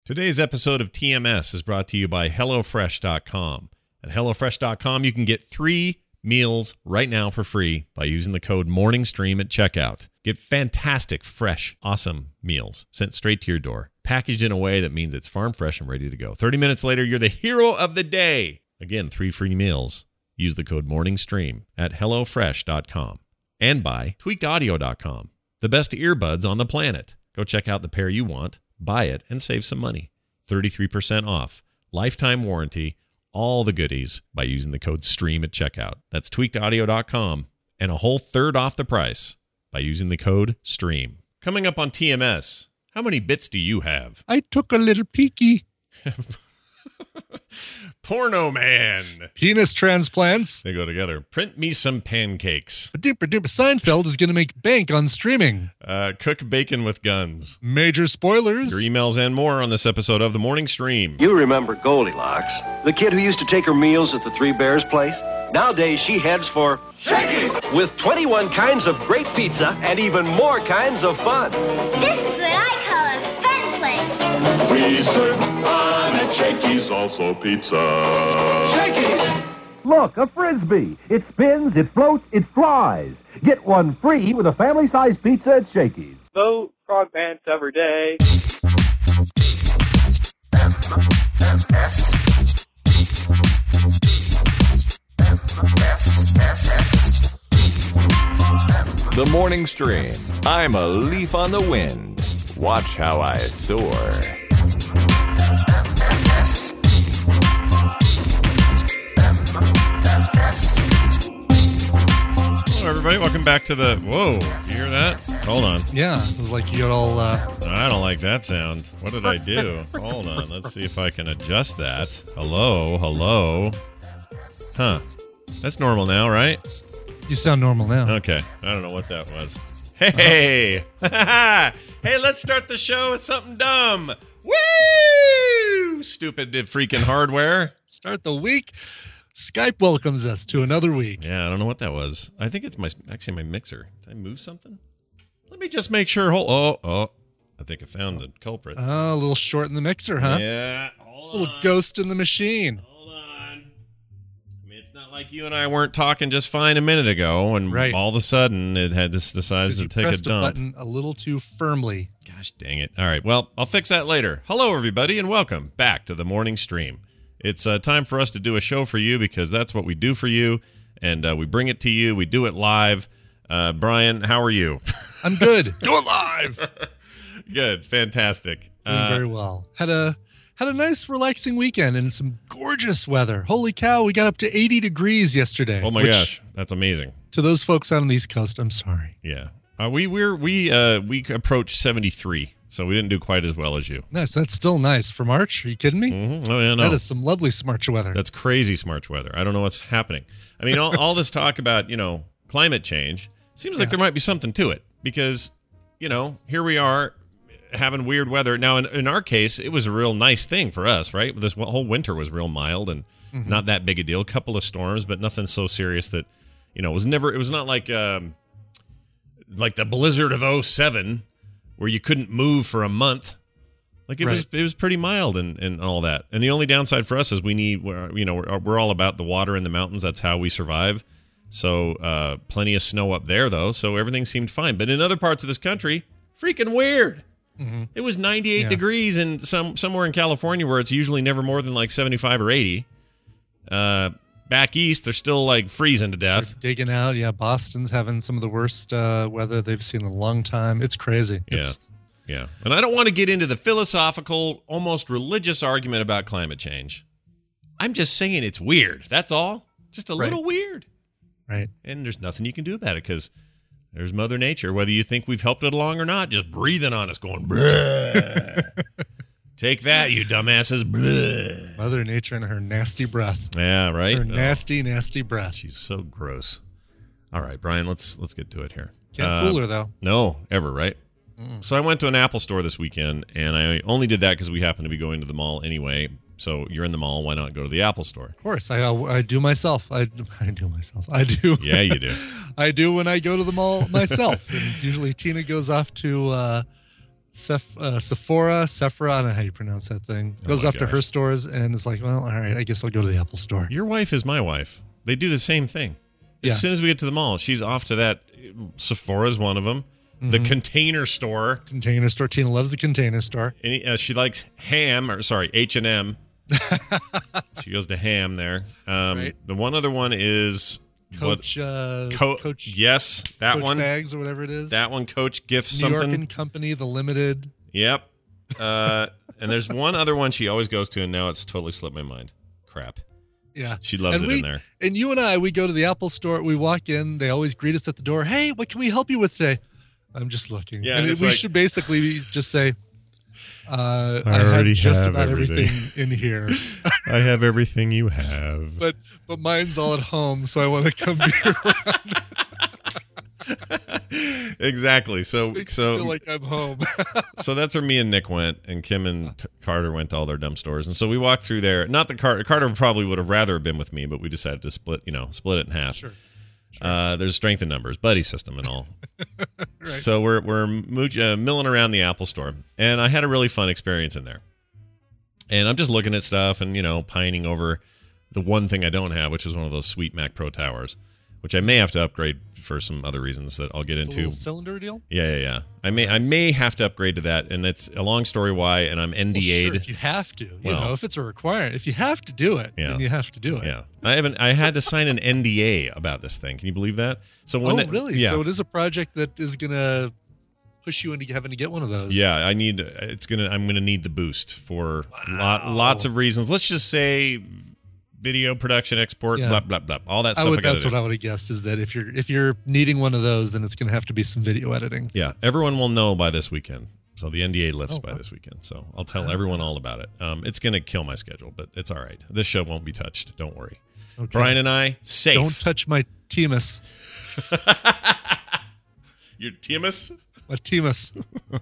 Today's episode of TMS is brought to you by HelloFresh.com. At HelloFresh.com, you can get 3 meals right now for free by using the code MORNINGSTREAM at checkout. Get fantastic, fresh, awesome meals sent straight to your door, packaged in a way that means it's farm fresh and ready to go. 30 minutes later, you're the hero of the day. Again, 3 free meals. Use the code MORNINGSTREAM at HelloFresh.com and by TweakedAudio.com. The best earbuds on the planet. Go check out the pair you want, buy it, and save some money. 33% off, lifetime warranty, all the goodies by using the code STREAM at checkout. That's tweakedaudio.com and a whole third off the price by using the code STREAM. Coming up on TMS, how many bits do you have? I took a little peeky. Porno Man. Penis transplants. They go together. Print me some pancakes. Seinfeld is going to make bank on streaming. Cook bacon with guns. Major spoilers. Your emails and more on this episode of The Morning Stream. You remember Goldilocks, the kid who used to take her meals at the Three Bears place? Nowadays, she heads for Shakey's with 21 kinds of great pizza and even more kinds of fun. This is what I call a fun place. We serve fun at Shakey's, also pizza. Shakey's! Look, a Frisbee. It spins, it floats, it flies. Get one free with a family-sized pizza at Shakey's. Vote Frog Pants every day. The Morning Stream. I'm a leaf on the wind. Watch how I soar. Hello, everybody. Welcome back to the... Whoa. You hear that? Hold on. Yeah, it was like you got all... I don't like that sound. What did I do? Hold on. Let's see if I can adjust that. Hello. Hello. Huh. That's normal now, right? You sound normal now. Okay. I don't know what that was. Hey! Hey, let's start the show with something dumb. Woo! Stupid freaking hardware. Start the week. Skype welcomes us to another week. Yeah, I don't know what that was. I think it's actually my mixer. Did I move something? Let me just make sure. Oh. I think I found the culprit. Oh, a little short in the mixer, huh? Yeah. Hold A little on. ghost in the machine. Hold on. I mean, it's not like you and I weren't talking just fine a minute ago, and Right. all of a sudden it had decides to take a pressed dump. button a little too firmly. Gosh dang it. All right, well, I'll fix that later. Hello, everybody, and welcome back to the Morning Stream. It's time for us to do a show for you because that's what we do for you, and we bring it to you. We do it live. Brian, how are you? I'm good. Do it live. Good. Fantastic. Doing very well. Had a nice, relaxing weekend and some gorgeous weather. Holy cow, we got up to 80 degrees yesterday. Oh, my gosh. That's amazing. To those folks out on the East Coast, I'm sorry. Yeah. We approached 73, so we didn't do quite as well as you. Nice. That's still nice. For March? Are you kidding me? Mm-hmm. Oh, yeah, no. That is some lovely March weather. That's crazy March weather. I don't know what's happening. I mean, all this talk about, climate change, seems like there might be something to it because, here we are having weird weather. Now, in our case, it was a real nice thing for us, right? This whole winter was real mild and not that big a deal. A couple of storms, but nothing so serious that, it was not like the blizzard of 2007 where you couldn't move for a month. Like it was pretty mild and all that. And the only downside for us is we're all about the water in the mountains. That's how we survive. So plenty of snow up there though. So everything seemed fine. But in other parts of this country, freaking weird. Mm-hmm. It was 98 degrees in somewhere in California where it's usually never more than like 75 or 80. Back east, they're still like freezing to death. They're digging out. Yeah, Boston's having some of the worst weather they've seen in a long time. It's crazy. Yeah. And I don't want to get into the philosophical, almost religious argument about climate change. I'm just saying it's weird. That's all. Just a little weird. Right. And there's nothing you can do about it because there's Mother Nature. Whether you think we've helped it along or not, just breathing on us going, bleh. Take that, you dumbasses. Bleh. Mother Nature and her nasty breath. Yeah, right? Her nasty, nasty breath. She's so gross. All right, Brian, let's get to it here. Can't fool her, though. No, ever, right? So I went to an Apple store this weekend, and I only did that because we happened to be going to the mall anyway. So you're in the mall. Why not go to the Apple store? Of course. I do myself. I do myself. I do. Yeah, you do. I do when I go to the mall myself. And usually Tina goes off to Sephora, I don't know how you pronounce that thing. Goes off to her stores and it's like, well, all right, I guess I'll go to the Apple store. Your wife is my wife. They do the same thing. As soon as we get to the mall, she's off to that. Sephora's one of them. The Container Store. Container Store. Tina loves the Container Store. And, she likes H&M. She goes to Ham there. Right. The one other one is Coach. Coach. Yes, that Coach one. Bags or whatever it is. That one. Coach Gift New something. York and Company, the Limited. Yep. And there's one other one she always goes to, and now it's totally slipped my mind. Crap. Yeah. She loves it in there. And you and I, we go to the Apple store. We walk in. They always greet us at the door. Hey, what can we help you with today? I'm just looking. Yeah, and we should basically just say, I already have just have about everything. everything in here. I have everything you have. But mine's all at home, so I want to come be around. Exactly. So feel like I'm home. So that's where me and Nick went, and Kim and Carter went to all their dumb stores. And so we walked through there. Not that Carter probably would have rather been with me, but we decided to split it in half. Sure. There's strength in numbers, buddy system, and all. Right. So we're milling around the Apple store, and I had a really fun experience in there. And I'm just looking at stuff and pining over the one thing I don't have, which is one of those sweet Mac Pro Towers, which I may have to upgrade for some other reasons that I'll get into. The little cylinder deal? Yeah. I may have to upgrade to that, and it's a long story why, and I'm NDA'd. Well, sure, if you have to, if it's a requirement, if you have to do it, then you have to do it. Yeah, I had to sign an NDA about this thing. Can you believe that? So really? Yeah. So it is a project that is gonna push you into having to get one of those. Yeah, I'm gonna need the boost for lots of reasons. Let's just say video production, export, blah blah blah, all that stuff. That's what I would have guessed, is that if you're needing one of those, then it's going to have to be some video editing. Yeah, everyone will know by this weekend. So the NDA lifts by this weekend. So I'll tell everyone all about it. It's going to kill my schedule, but it's all right. This show won't be touched. Don't worry. Okay. Brian and I, safe. Don't touch my Timus. Your Timus? My Timus.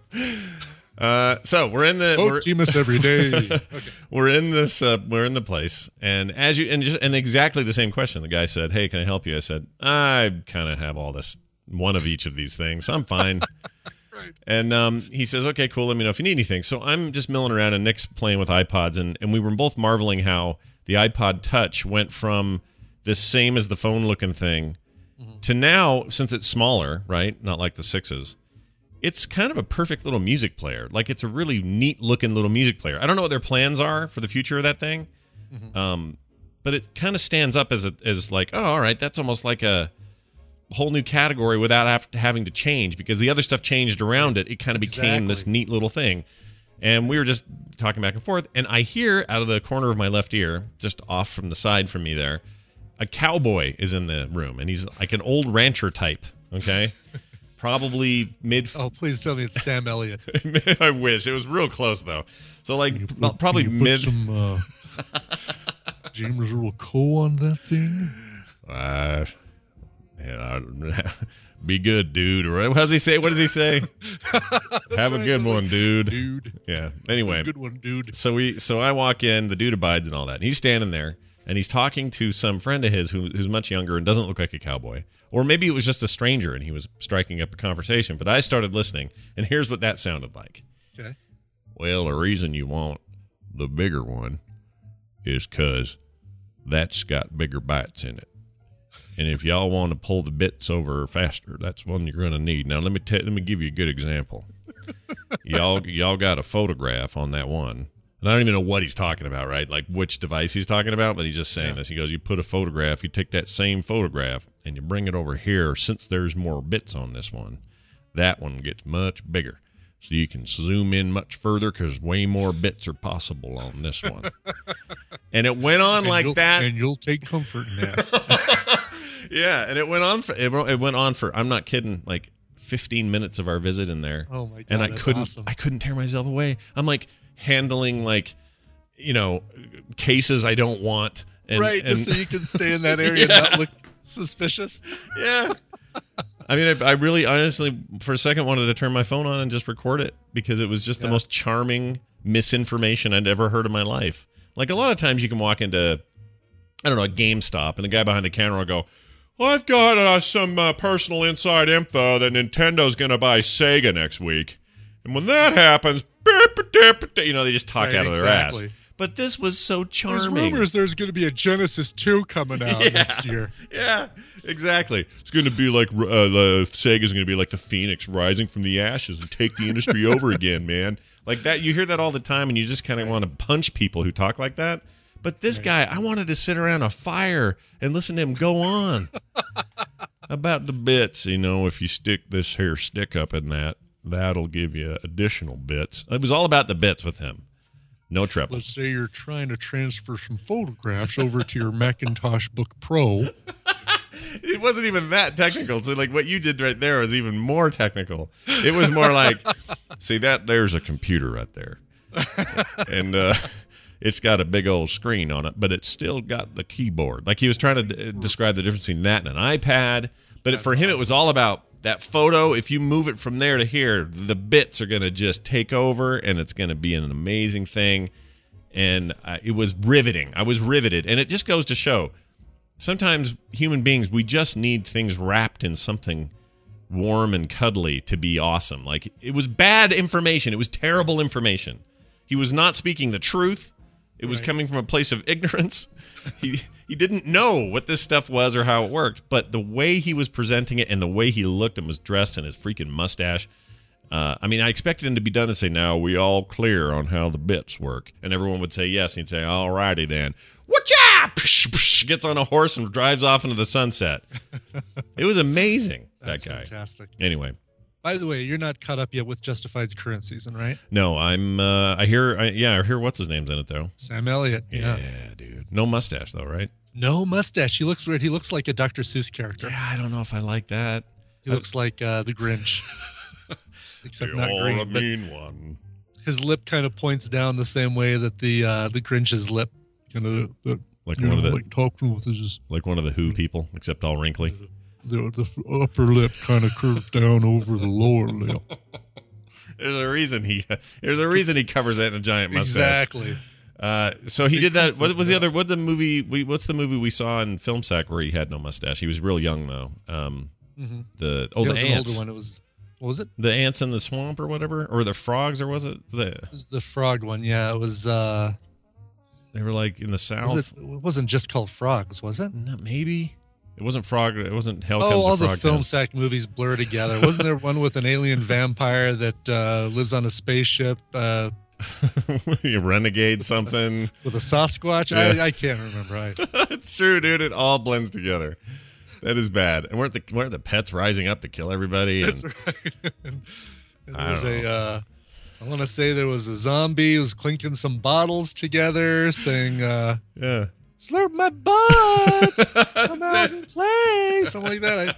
So we're in the Timus every day. Okay. We're in the place, and and exactly the same question. The guy said, "Hey, can I help you?" I said, "I kind of have all this, one of each of these things. I'm fine." Right. And he says, "Okay, cool. Let me know if you need anything." So I'm just milling around, and Nick's playing with iPods, and we were both marveling how the iPod Touch went from the same as the phone looking thing to now, since it's smaller, right? Not like the 6s. It's kind of a perfect little music player. Like, it's a really neat looking little music player. I don't know what their plans are for the future of that thing. But it kind of stands up as like, oh, all right, that's almost like a whole new category without having to change, because the other stuff changed around it. It kind of became this neat little thing. And we were just talking back and forth, and I hear out of the corner of my left ear, just off from the side from me there, a cowboy is in the room, and he's like an old rancher type, okay? Probably mid. Oh, please tell me it's Sam Elliott. I wish. It was real close, though. So, like, probably can you mid. Put some James Earl Cole on that thing. Be good, dude. Or what does he say? What does he say? Have a good one, dude. Dude. Yeah. Anyway. Good one, dude. So I walk in. The dude abides and all that. And he's standing there, and he's talking to some friend of his who's much younger and doesn't look like a cowboy. Or maybe it was just a stranger and he was striking up a conversation. But I started listening, and here's what that sounded like. Okay. Well, the reason you want the bigger one is because that's got bigger bites in it. And if y'all want to pull the bits over faster, that's one you're going to need. Now, let me give you a good example. y'all got a photograph on that one. And I don't even know what he's talking about, right? Like which device he's talking about, but he's just saying this. He goes, you put a photograph, you take that same photograph, and you bring it over here. Since there's more bits on this one, that one gets much bigger. So you can zoom in much further because way more bits are possible on this one. And it went on that. And you'll take comfort in that. Yeah, and it went on for, I'm not kidding, like 15 minutes of our visit in there. Oh, my God, and that's awesome. I couldn't tear myself away. I'm like handling cases I don't want. Just so you can stay in that area and not look suspicious. Yeah. I mean, I really honestly, for a second, wanted to turn my phone on and just record it because it was just the most charming misinformation I'd ever heard in my life. Like, a lot of times you can walk into, I don't know, a GameStop, and the guy behind the counter will go, I've got some personal inside info that Nintendo's going to buy Sega next week. And when that happens, you know, they just talk out of their ass. But this was so charming. There's rumors there's going to be a Genesis 2 coming out next year. Yeah, exactly. It's going to be like Sega's going to be like the phoenix rising from the ashes and take the industry over again, man. Like that, you hear that all the time, and you just kind of want to punch people who talk like that. But this guy, I wanted to sit around a fire and listen to him go on about the bits. You know, if you stick this here stick up in that, that'll give you additional bits. It was all about the bits with him. No trouble. Let's say you're trying to transfer some photographs over to your Macintosh Book Pro. It wasn't even that technical. So, like, what you did right there was even more technical. It was more like, see, there's a computer right there. And it's got a big old screen on it, but it's still got the keyboard. Like, he was trying to describe the difference between that and an iPad. But for him, it was all about that photo. If you move it from there to here, the bits are going to just take over, and it's going to be an amazing thing. And it was riveting. I was riveted. And it just goes to show, sometimes human beings, we just need things wrapped in something warm and cuddly to be awesome. Like, it was bad information. It was terrible information. He was not speaking the truth. It was coming from a place of ignorance. He didn't know what this stuff was or how it worked, but the way he was presenting it and the way he looked and was dressed and his freaking mustache, I mean, I expected him to be done and say, now we all clear on how the bits work. And everyone would say yes, and he'd say, all righty then. Whatcha? Gets on a horse and drives off into the sunset. It was amazing, that guy. Fantastic. Anyway. By the way, you're not caught up yet with Justified's current season, right? No, I hear what's his name's in it, though. Sam Elliott. Yeah, dude. No mustache, though, right? No mustache. He looks weird. He looks like a Dr. Seuss character. Yeah, I don't know if I like that. He looks like the Grinch. Except not green. A mean one. His lip kind of points down the same way that the Grinch's lip kind of like one of the like talking with his, like one of the Who people, except all wrinkly. The upper lip kind of curved down over the lower lip. There's a reason he covers that in a giant mustache. Exactly. So he did that. What was the other? What's the movie we saw in Film Sack where he had no mustache? He was real young though. The ants. Older one. It was, what was it? The ants in the swamp or whatever, or the frogs, or was it? It was the frog one. Yeah, it was. They were like in the south. It wasn't just called Frogs, was it? No, maybe. It wasn't Frog. It wasn't Hell Comes to all Frog the Film Sack movies blur together. Wasn't there one with an alien vampire that lives on a spaceship? You renegade something with a Sasquatch? Yeah. I can't remember. It's true, dude. It all blends together. That is bad. And weren't the pets rising up to kill everybody? That's right. and there was I want to say there was a zombie who was clinking some bottles together, saying, "Yeah, slurp my butt, come out and play," something like that.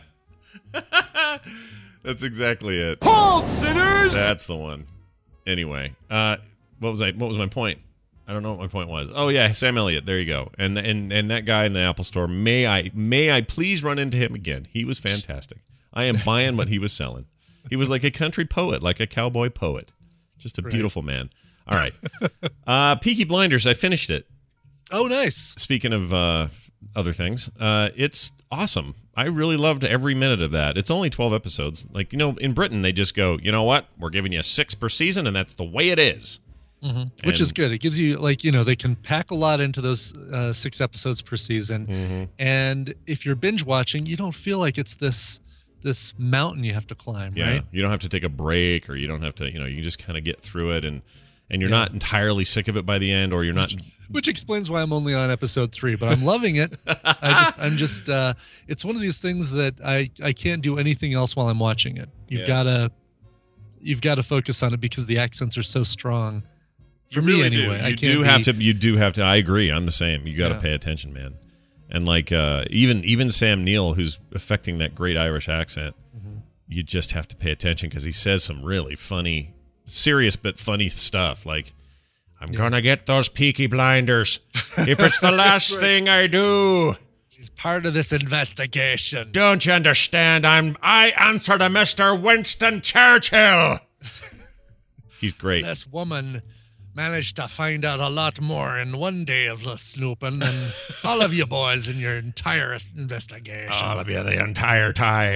That's exactly it. Hold, sinners! That's the one. Anyway, what was my point? I don't know what my point was. Oh yeah, Sam Elliott. There you go. And that guy in the Apple Store. May I please run into him again? He was fantastic. I am buying what he was selling. He was like a country poet, like a cowboy poet. Just a beautiful man. All right. Peaky Blinders. I finished it. Oh, nice. Speaking of other things, it's awesome. I really loved every minute of that. It's only 12 episodes. Like, in Britain, they just go, you know what? We're giving you 6 per season, and that's the way it is. Mm-hmm. Which is good. It gives you, they can pack a lot into those 6 episodes per season. Mm-hmm. And if you're binge watching, you don't feel like it's this mountain you have to climb, right? You don't have to take a break, or you don't have to, you just kind of get through it, and you're not entirely sick of it by the end, or you're not. Which explains why I'm only on episode 3, but I'm loving it. I'm just it's one of these things that I can't do anything else while I'm watching it. You've got to focus on it because the accents are so strong. For me, anyway. You do have to. I agree. I'm the same. You got to pay attention, man. And like even Sam Neill, who's affecting that great Irish accent, you just have to pay attention because he says some really funny, serious but funny stuff. Like, I'm gonna get those Peaky Blinders if it's the last thing I do. He's part of this investigation. Don't you understand? I answer to Mr. Winston Churchill. He's great. This woman managed to find out a lot more in one day of the snooping than all of you boys in your entire investigation. All of you the entire time.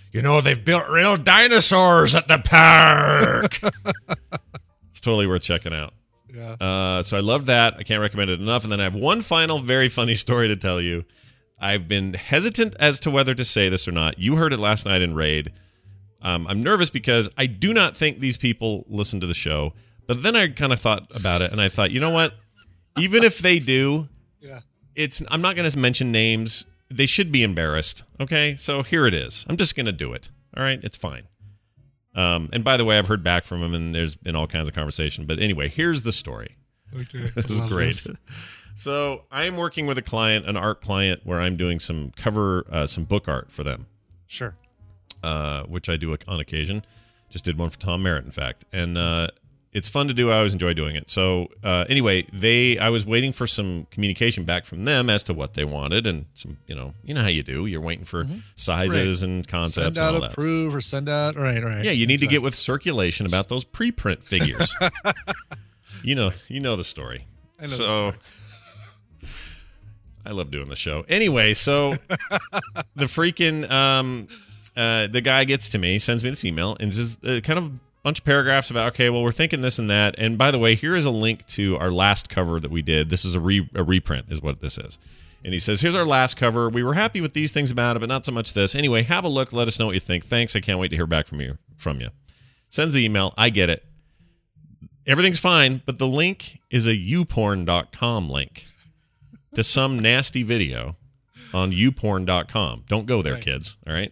you know, they've built real dinosaurs at the park. It's totally worth checking out. Yeah. So I love that. I can't recommend it enough. And then I have one final very funny story to tell you. I've been hesitant as to whether to say this or not. You heard it last night in Raid. I'm nervous because I do not think these people listen to the show. But then I kind of thought about it, and I thought, you know what? Even if they do, I'm not going to mention names. They should be embarrassed. Okay? So here it is. I'm just going to do it. All right? It's fine. And by the way, I've heard back from him, and there's been all kinds of conversation. But anyway, here's the story. Okay. This is great. So I am working with a client, an art client, where I'm doing some some book art for them. Sure. Which I do on occasion. Just did one for Tom Merritt, in fact. And it's fun to do. I always enjoy doing it. So anyway, I was waiting for some communication back from them as to what they wanted, and some, you know how you do. You're waiting for sizes and concepts. Send out and all that. approve or send out. Right. Yeah, you need to get with circulation about those preprint figures. you know the story. I know the story. I love doing the show. Anyway, so the freaking the guy gets to me, sends me this email, and says kind of a bunch of paragraphs about, okay, well, we're thinking this and that. And by the way, here is a link to our last cover that we did. This is a reprint is what this is. And he says, here's our last cover. We were happy with these things about it, but not so much this. Anyway, have a look. Let us know what you think. Thanks. I can't wait to hear back from you. Sends the email. I get it. Everything's fine, but the link is a youporn.com link to some nasty video on youporn.com. Don't go there, kids. All right.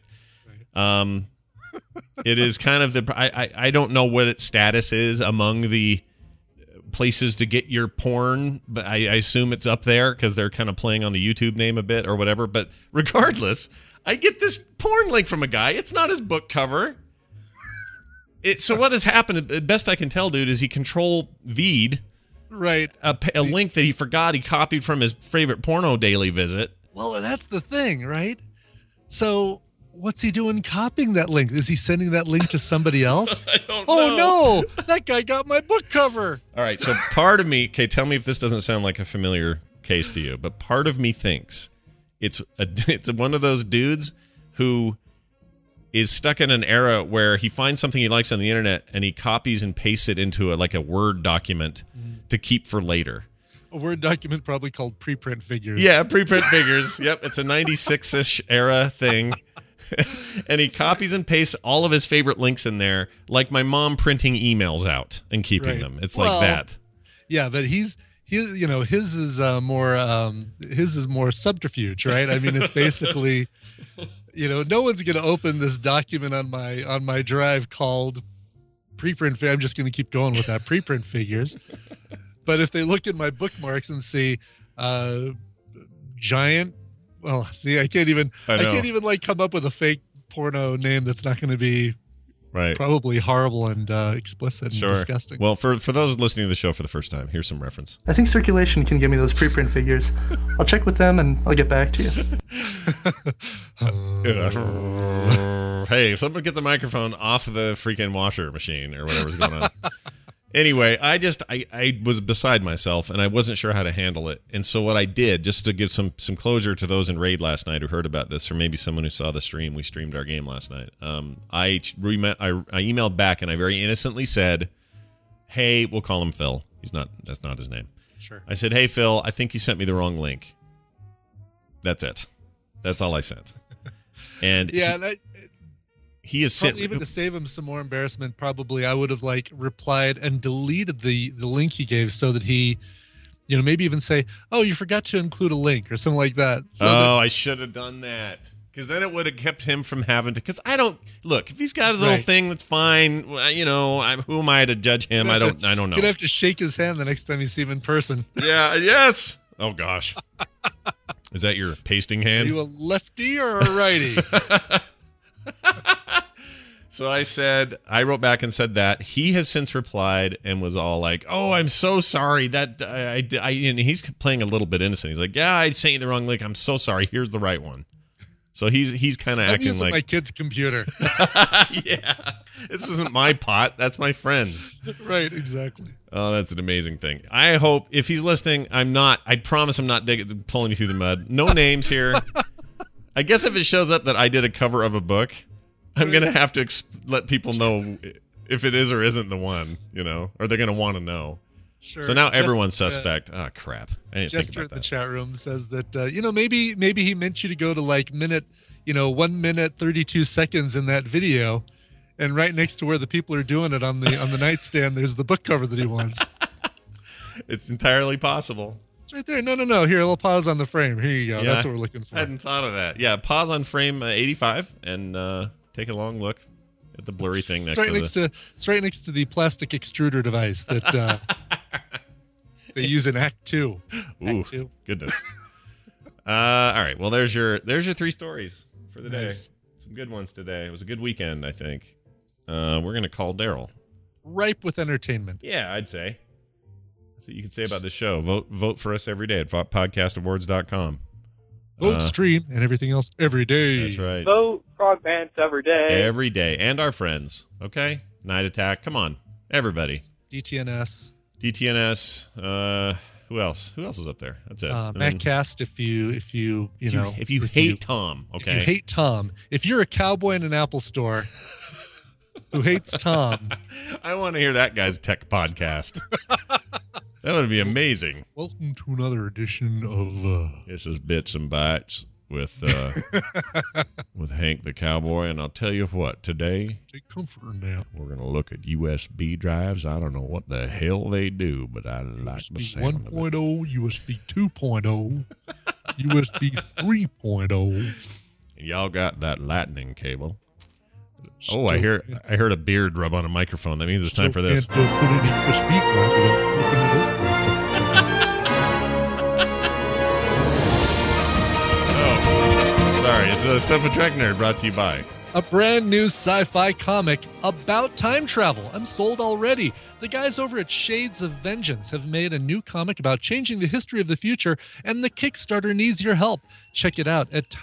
It is kind of I don't know what its status is among the places to get your porn, but I assume it's up there because they're kind of playing on the YouTube name a bit or whatever. But regardless, I get this porn link from a guy. It's not his book cover. So what has happened, the best I can tell, dude, is he control V'd a link that he forgot he copied from his favorite porno daily visit. Well, that's the thing, right? So what's he doing copying that link? Is he sending that link to somebody else? I don't know. Oh, no. That guy got my book cover. All right, so part of me, okay, tell me if this doesn't sound like a familiar case to you, but part of me thinks it's one of those dudes who is stuck in an era where he finds something he likes on the internet and he copies and pastes it into a Word document to keep for later. A Word document probably called preprint figures. Yeah, preprint figures. Yep, it's a 96-ish era thing. And he copies and pastes all of his favorite links in there, like my mom printing emails out and keeping them. It's like that. Yeah, but his is more subterfuge, right? I mean, it's basically, no one's going to open this document on my drive called preprint. I'm just going to keep going with that preprint figures. But if they look at my bookmarks and see giant. Well, see, I can't even come up with a fake porno name that's not going to be probably horrible and explicit and disgusting. Well, for those listening to the show for the first time, here's some reference. I think Circulation can give me those preprint figures. I'll check with them and I'll get back to you. Hey, if someone get the microphone off the freaking washer machine or whatever's going on. Anyway, I was beside myself, and I wasn't sure how to handle it. And so what I did, just to give some closure to those in Raid last night who heard about this, or maybe someone who saw the stream, we streamed our game last night, I emailed back, and I very innocently said, hey, we'll call him Phil. That's not his name. Sure. I said, hey, Phil, I think you sent me the wrong link. That's it. That's all I sent. And he is sent, even to save him some more embarrassment, probably I would have replied and deleted the link he gave so that he, maybe even say, oh, you forgot to include a link or something like that. I should have done that, because then it would have kept him from having to. Because I don't look, if he's got his little thing, that's fine. Who am I to judge him? I don't know. You're gonna have to shake his hand the next time you see him in person. Yeah. Yes. Oh gosh. Is that your pasting hand? Are you a lefty or a righty? So I wrote back and said that. He has since replied and was all like, oh, I'm so sorry that and he's playing a little bit innocent. He's like, yeah, I sent you the wrong link. I'm so sorry. Here's the right one. So he's kind of acting like my kid's computer. Yeah, this isn't my pot. That's my friend's. Right, exactly. Oh, that's an amazing thing. I hope if he's listening, I promise I'm not pulling you through the mud. No names here. I guess if it shows up that I did a cover of a book, I'm going to have to let people know if it is or isn't the one, or they're going to want to know. Sure. So now everyone's suspect. Oh, crap. I didn't think Jester about in the that. chat room says that, maybe he meant you to go to like 1 minute, 32 seconds in that video. And right next to where the people are doing it on the nightstand, there's the book cover that he wants. It's entirely possible. It's right there. No. Here, a little pause on the frame. Here you go. Yeah, That's what we're looking for. I hadn't thought of that. Yeah, pause on frame 85 and take a long look at the blurry thing next It's right next to the plastic extruder device that they use in Act 2. Ooh, Act 2. Goodness. All right. Well, there's your 3 stories for the Nice. day. Some good ones today. It was a good weekend, I think. We're going to call Daryl. Ripe with entertainment. Yeah, I'd say. That's what you can say about this show. Vote for us every day at podcastawards.com. Vote, stream, and everything else every day. That's right. Vote Frog Pants every day. Every day. And our friends. Okay? Night Attack. Come on. Everybody. DTNS. Who else? Who else is up there? That's it. MacCast, if you hate Tom, okay? If you hate Tom. If you're a cowboy in an Apple store who hates Tom. I want to hear that guy's tech podcast. That would be amazing. Welcome to another edition of This is Bits and Bytes with with Hank the Cowboy, and I'll tell you what, today take comfort in that. We're gonna look at USB drives. I don't know what the hell they do, but I like the USB sound of it. 1.0, USB 2.0, USB 3.0. And y'all got that lightning cable. Oh, I heard a beard rub on a microphone. That means it's time for this. Can't put it in USB drive without flipping it over. Sorry, it's a Stuff with Track Nerd brought to you by A brand new sci-fi comic about time travel. I'm sold already. The guys over at Shades of Vengeance have made a new comic about changing the history of the future, and the Kickstarter needs your help. Check it out at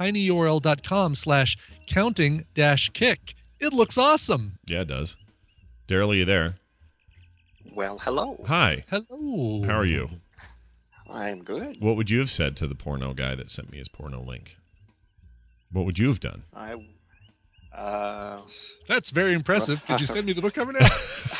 tinyurl.com/counting-kick. It looks awesome. Yeah, it does. Daryl, are you there? Well, hello. Hi. Hello. How are you? I'm good. What would you have said to the porno guy that sent me his porno link? What would you have done? That's very impressive. Could you send me the book cover now?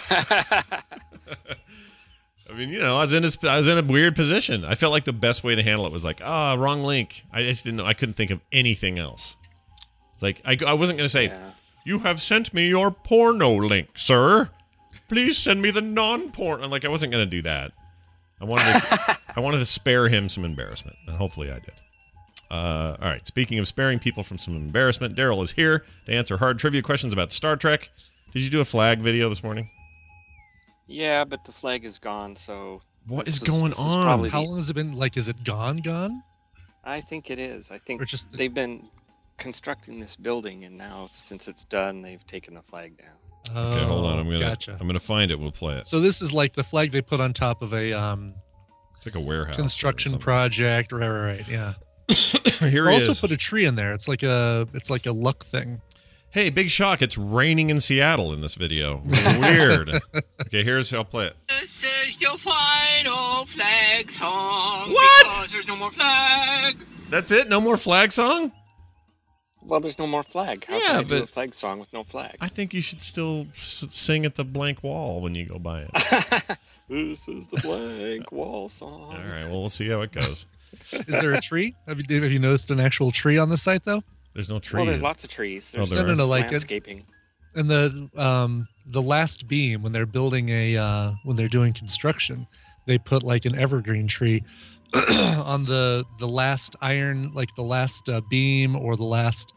I mean, I was in a weird position. I felt like the best way to handle it was like, wrong link. I just didn't know. I couldn't think of anything else. It's like I wasn't going to say, you have sent me your porno link, sir. Please send me the non-porn. I wasn't going to do that. I wanted to spare him some embarrassment, and hopefully I did. All right. Speaking of sparing people from some embarrassment, Daryl is here to answer hard trivia questions about Star Trek. Did you do a flag video this morning? Yeah, but the flag is gone, so... What is going on? How long has it been? Is it gone? I think it is. I think they've been constructing this building, and now, since it's done, they've taken the flag down. Okay, hold on. I'm gotcha. gonna find it. We'll play it. So this is like the flag they put on top of a it's like a warehouse construction project. Right. Yeah. Here he is. Also put a tree in there. It's like a luck thing. Hey, big shock! It's raining in Seattle in this video. Weird. Okay, I'll play it. This is your final flag song. What? Because there's no more flag. That's it? No more flag song? Well, there's no more flag. How can I do a flag song with no flag? I think you should still sing at the blank wall when you go by it. This is the blank wall song. All right, well, we'll see how it goes. Is there a tree? Have you noticed an actual tree on the site though? There's no tree. Well, there's lots of trees. There's no, like landscaping. And the last beam when they're building when they're doing construction, they put like an evergreen tree on the last iron, like the last beam or the last.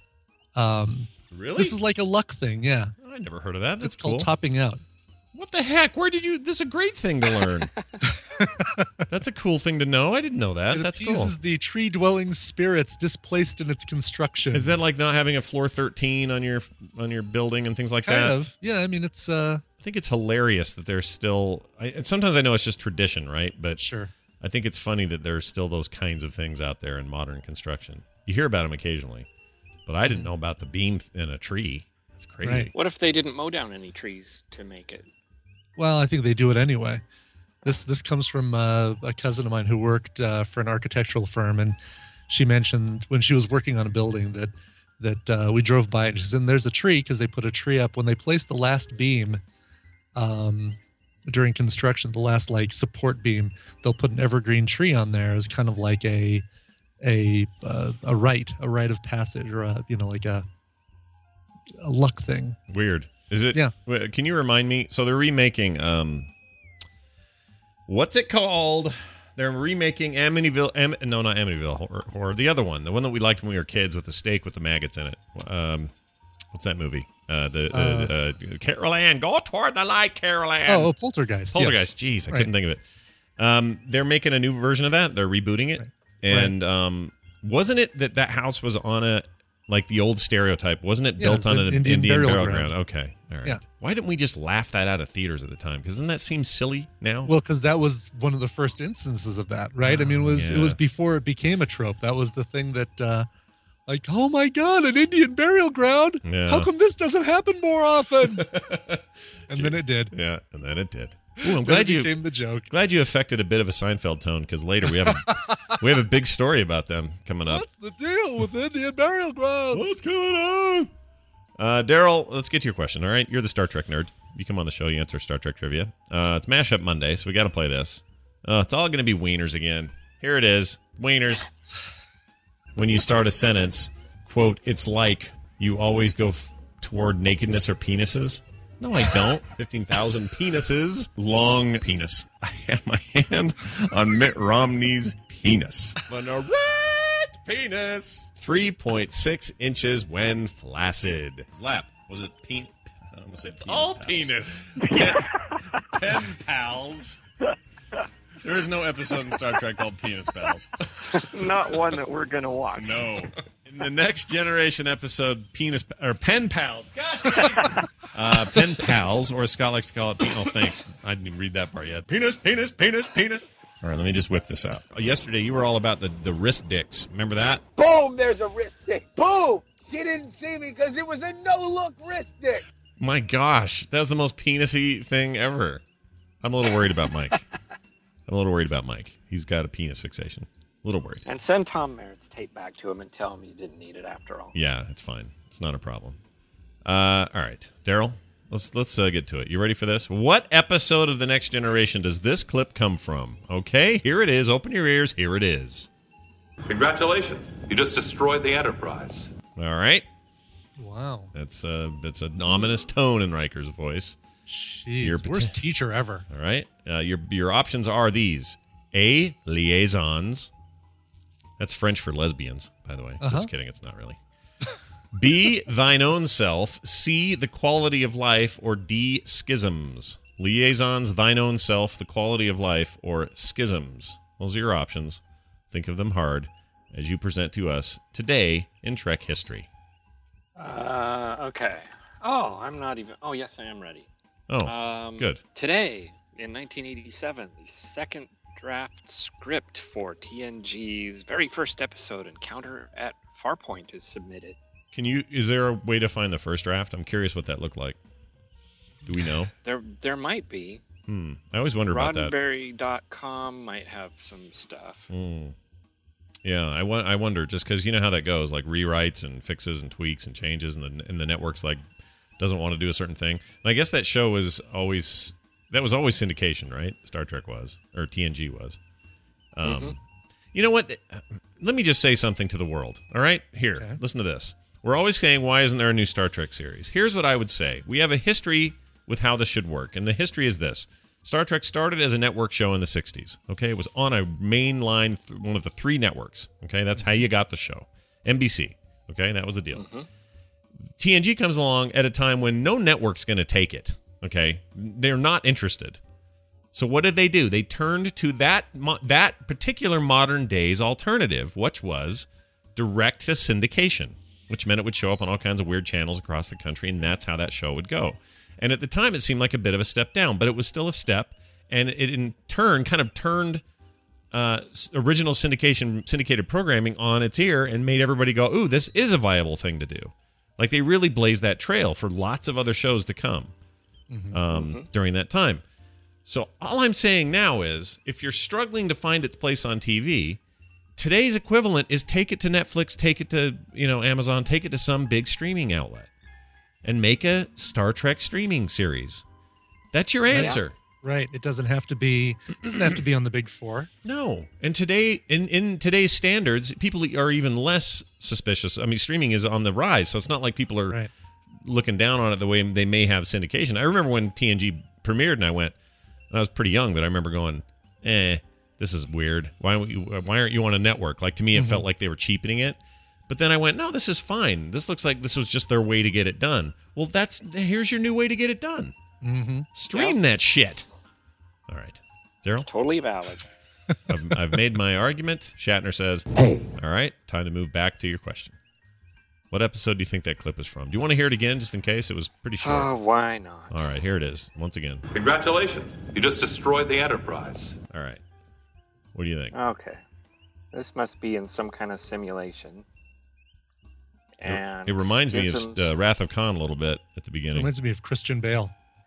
Really? This is like a luck thing. Yeah. I never heard of that. That's it's called cool. topping out. What the heck? Where did you? This is a great thing to learn. That's a cool thing to know. I didn't know that. That's cool. This is the tree-dwelling spirits displaced in its construction. Is that like not having a floor 13 on your building and things like that? Kind of. Yeah. I mean, it's. I think it's hilarious that there's still. Sometimes I know it's just tradition, right? But sure. I think it's funny that there's still those kinds of things out there in modern construction. You hear about them occasionally, but I didn't know about the beam in a tree. That's crazy. Right. What if they didn't mow down any trees to make it? Well, I think they do it anyway. This comes from a cousin of mine who worked for an architectural firm, and she mentioned when she was working on a building that that we drove by, and she said, there's a tree, because they put a tree up when they placed the last beam during construction, the last like support beam. They'll put an evergreen tree on there as kind of like a rite of passage, or like a luck thing. Weird. Is it? Yeah. Can you remind me? So they're remaking what's it called? They're remaking Amityville. Not Amityville Horror. The other one, the one that we liked when we were kids, with the steak with the maggots in it. What's that movie? Carol Ann, go toward the light, Carol Ann. Oh, Poltergeist. Poltergeist. Jeez, I couldn't think of it. They're making a new version of that. They're rebooting it. Right. And wasn't it that house was on a, like the old stereotype? Wasn't it built on an Indian burial ground? Okay. All right. Yeah. Why didn't we just laugh that out of theaters at the time? Because doesn't that seem silly now? Well, because that was one of the first instances of that, right? I mean, it was before it became a trope. That was the thing that, like, oh my God, an Indian burial ground? Yeah. How come this doesn't happen more often? And then it did. Yeah, and then it did. Ooh, I'm glad you became the joke. Glad you affected a bit of a Seinfeld tone, because later we have a big story about them coming up. What's the deal with Indian burial grounds? What's going on? Daryl, let's get to your question. All right, you're the Star Trek nerd. You come on the show, you answer Star Trek trivia. It's Mashup Monday, so we got to play this. It's all going to be wieners again. Here it is, wieners. When you start a sentence, quote, "It's like you always go toward nakedness or penises." No, I don't. 15,000 penises. Long penis. I had my hand on Mitt Romney's penis. An erect penis. 3.6 inches when flaccid. Lap. Was it penis? I don't want to say penis. All penis. Pen pals. There is no episode in Star Trek called Penis Pals. Not one that we're going to watch. No. In the Next Generation episode, Pen Pals. Gosh, Pen Pals, or as Scott likes to call it, oh, thanks. I didn't even read that part yet. Penis. All right, let me just whip this out. Yesterday, you were all about the wrist dicks. Remember that? Boom, there's a wrist dick. Boom! She didn't see me because it was a no-look wrist dick. My gosh, that was the most penis-y thing ever. I'm a little worried about Mike. He's got a penis fixation. A little worried. And send Tom Merritt's tape back to him and tell him you didn't need it after all. Yeah, it's fine. It's not a problem. All right, Daryl, let's get to it. You ready for this? What episode of The Next Generation does this clip come from? Okay, here it is. Open your ears. Here it is. Congratulations. You just destroyed the Enterprise. All right. Wow. That's an ominous tone in Riker's voice. Jeez, worst teacher ever. All right. Your options are these. A, liaisons. That's French for lesbians, by the way. Just kidding. It's not really. B, thine own self. C, the quality of life. Or D, schisms. Liaisons, thine own self, the quality of life, or schisms. Those are your options. Think of them hard as you present to us today in Trek history. Okay. Oh, I'm not even... Oh, yes, I am ready. Oh, good. Today, in 1987, the second draft script for TNG's very first episode, Encounter at Farpoint, is submitted. Is there a way to find the first draft? I'm curious what that looked like. Do we know? There might be. I always wonder about that. Roddenberry.com might have some stuff. Yeah, I wonder, just because you know how that goes, like rewrites and fixes and tweaks and changes, and the network's like doesn't want to do a certain thing. And I guess that show was always syndication, right? Star Trek was, or TNG was. You know what? Let me just say something to the world. All right, here, listen to this. We're always saying, why isn't there a new Star Trek series? Here's what I would say. We have a history with how this should work, and the history is this. Star Trek started as a network show in the 60s, okay? It was on a main line, one of the three networks, okay? That's how you got the show. NBC, okay? That was the deal. TNG comes along at a time when no network's going to take it, okay? They're not interested. So what did they do? They turned to that particular modern day's alternative, which was direct to syndication, which meant it would show up on all kinds of weird channels across the country, and that's how that show would go. And at the time, it seemed like a bit of a step down, but it was still a step, and it in turn kind of turned original syndicated programming on its ear and made everybody go, ooh, this is a viable thing to do. Like, they really blazed that trail for lots of other shows to come during that time. So all I'm saying now is, if you're struggling to find its place on TV, today's equivalent is take it to Netflix, take it to, Amazon, take it to some big streaming outlet and make a Star Trek streaming series. That's your answer. Yeah. Right. It doesn't have to be on the big four. No. And today, in today's standards, people are even less suspicious. I mean, streaming is on the rise, so it's not like people are looking down on it the way they may have syndication. I remember when TNG premiered, and I was pretty young, but I remember going, this is weird. Why aren't you on a network? Like, to me, it felt like they were cheapening it. But then I went, no, this is fine. This looks like this was just their way to get it done. Well, here's your new way to get it done. Stream that shit. All right. Daryl? Totally valid. I've made my argument. Shatner says, hey. All right, time to move back to your question. What episode do you think that clip is from? Do you want to hear it again, just in case? It was pretty short. Oh, why not? All right, here it is, once again. Congratulations. You just destroyed the Enterprise. All right. What do you think? Okay. This must be in some kind of simulation. And it reminds me of Wrath of Khan a little bit at the beginning. It reminds me of Christian Bale.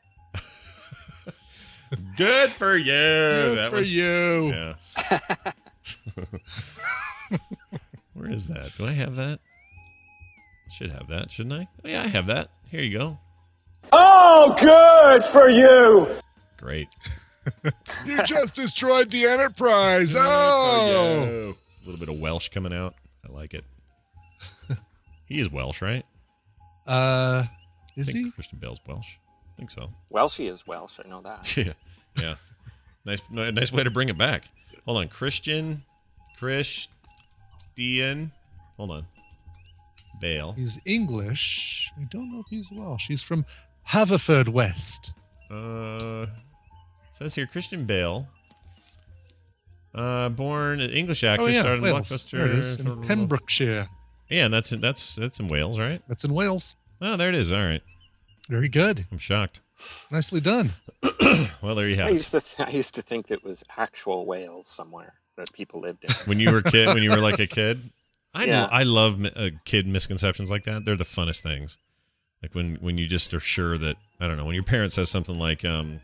Good for you. Good for you. Yeah. Where is that? Do I have that? Should have that, shouldn't I? Oh, yeah, I have that. Here you go. Oh, good for you. Great. You just destroyed the Enterprise. Oh. A little bit of Welsh coming out. I like it. He is Welsh, right? Is he? Christian Bale's Welsh. I think so. Welshie is Welsh. I know that. Yeah. Nice way to bring it back. Hold on. Christian. Hold on. Bale. He's English. I don't know if he's Welsh. He's from Haverfordwest. Says here Christian Bale. Born an English actor, started in Blockbuster. There it is, in Pembrokeshire. Yeah, and that's in Wales, right? That's in Wales. Oh, there it is. All right. Very good. I'm shocked. Nicely done. Well, there you have it. I used to think it was actual Wales somewhere that people lived in. When you were like a kid? I love kid misconceptions like that. They're the funnest things. Like when you just are sure that, I don't know, when your parent says something like, I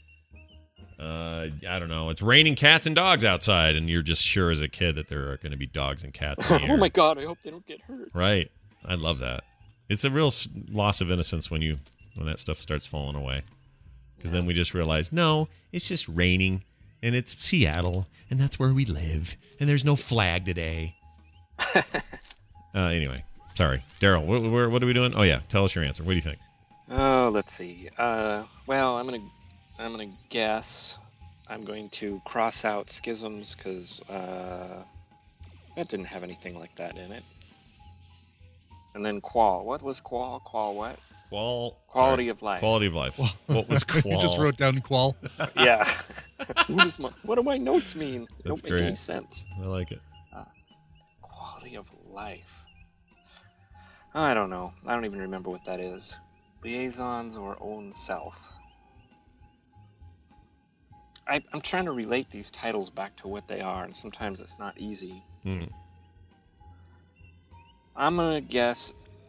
don't know, it's raining cats and dogs outside, and you're just sure as a kid that there are going to be dogs and cats in the air. Oh my God, I hope they don't get hurt. Right. I love that. It's a real loss of innocence when that stuff starts falling away. Because then we just realize, no, it's just raining, and it's Seattle, and that's where we live, and there's no flag today. Anyway, sorry. Daryl, what are we doing? Oh, yeah. Tell us your answer. What do you think? Oh, let's see. Well, I'm gonna guess. I'm going to cross out Schisms because that didn't have anything like that in it. And then Qual. What was Qual? Qual what? Qual. Quality of life. Quality of life. What was Qual? You just wrote down Qual. Yeah. What do my notes mean? They That's don't great. make any sense. I like it. Quality of life. I don't know. I don't even remember what that is. Liaisons or own self. I'm trying to relate these titles back to what they are, and sometimes it's not easy. I'm gonna guess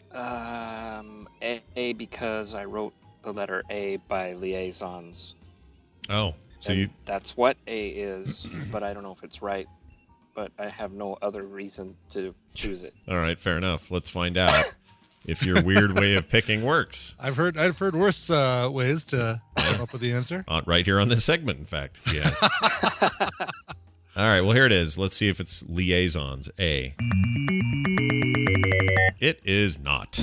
A because I wrote the letter A by Liaisons. Oh, so that's what A is, but I don't know if it's right. But I have no other reason to choose it. All right, fair enough. Let's find out if your weird way of picking works. I've heard worse ways to come up with the answer. Right here on this segment, in fact. Yeah. All right, well, here it is. Let's see if it's Liaisons. A. It is not.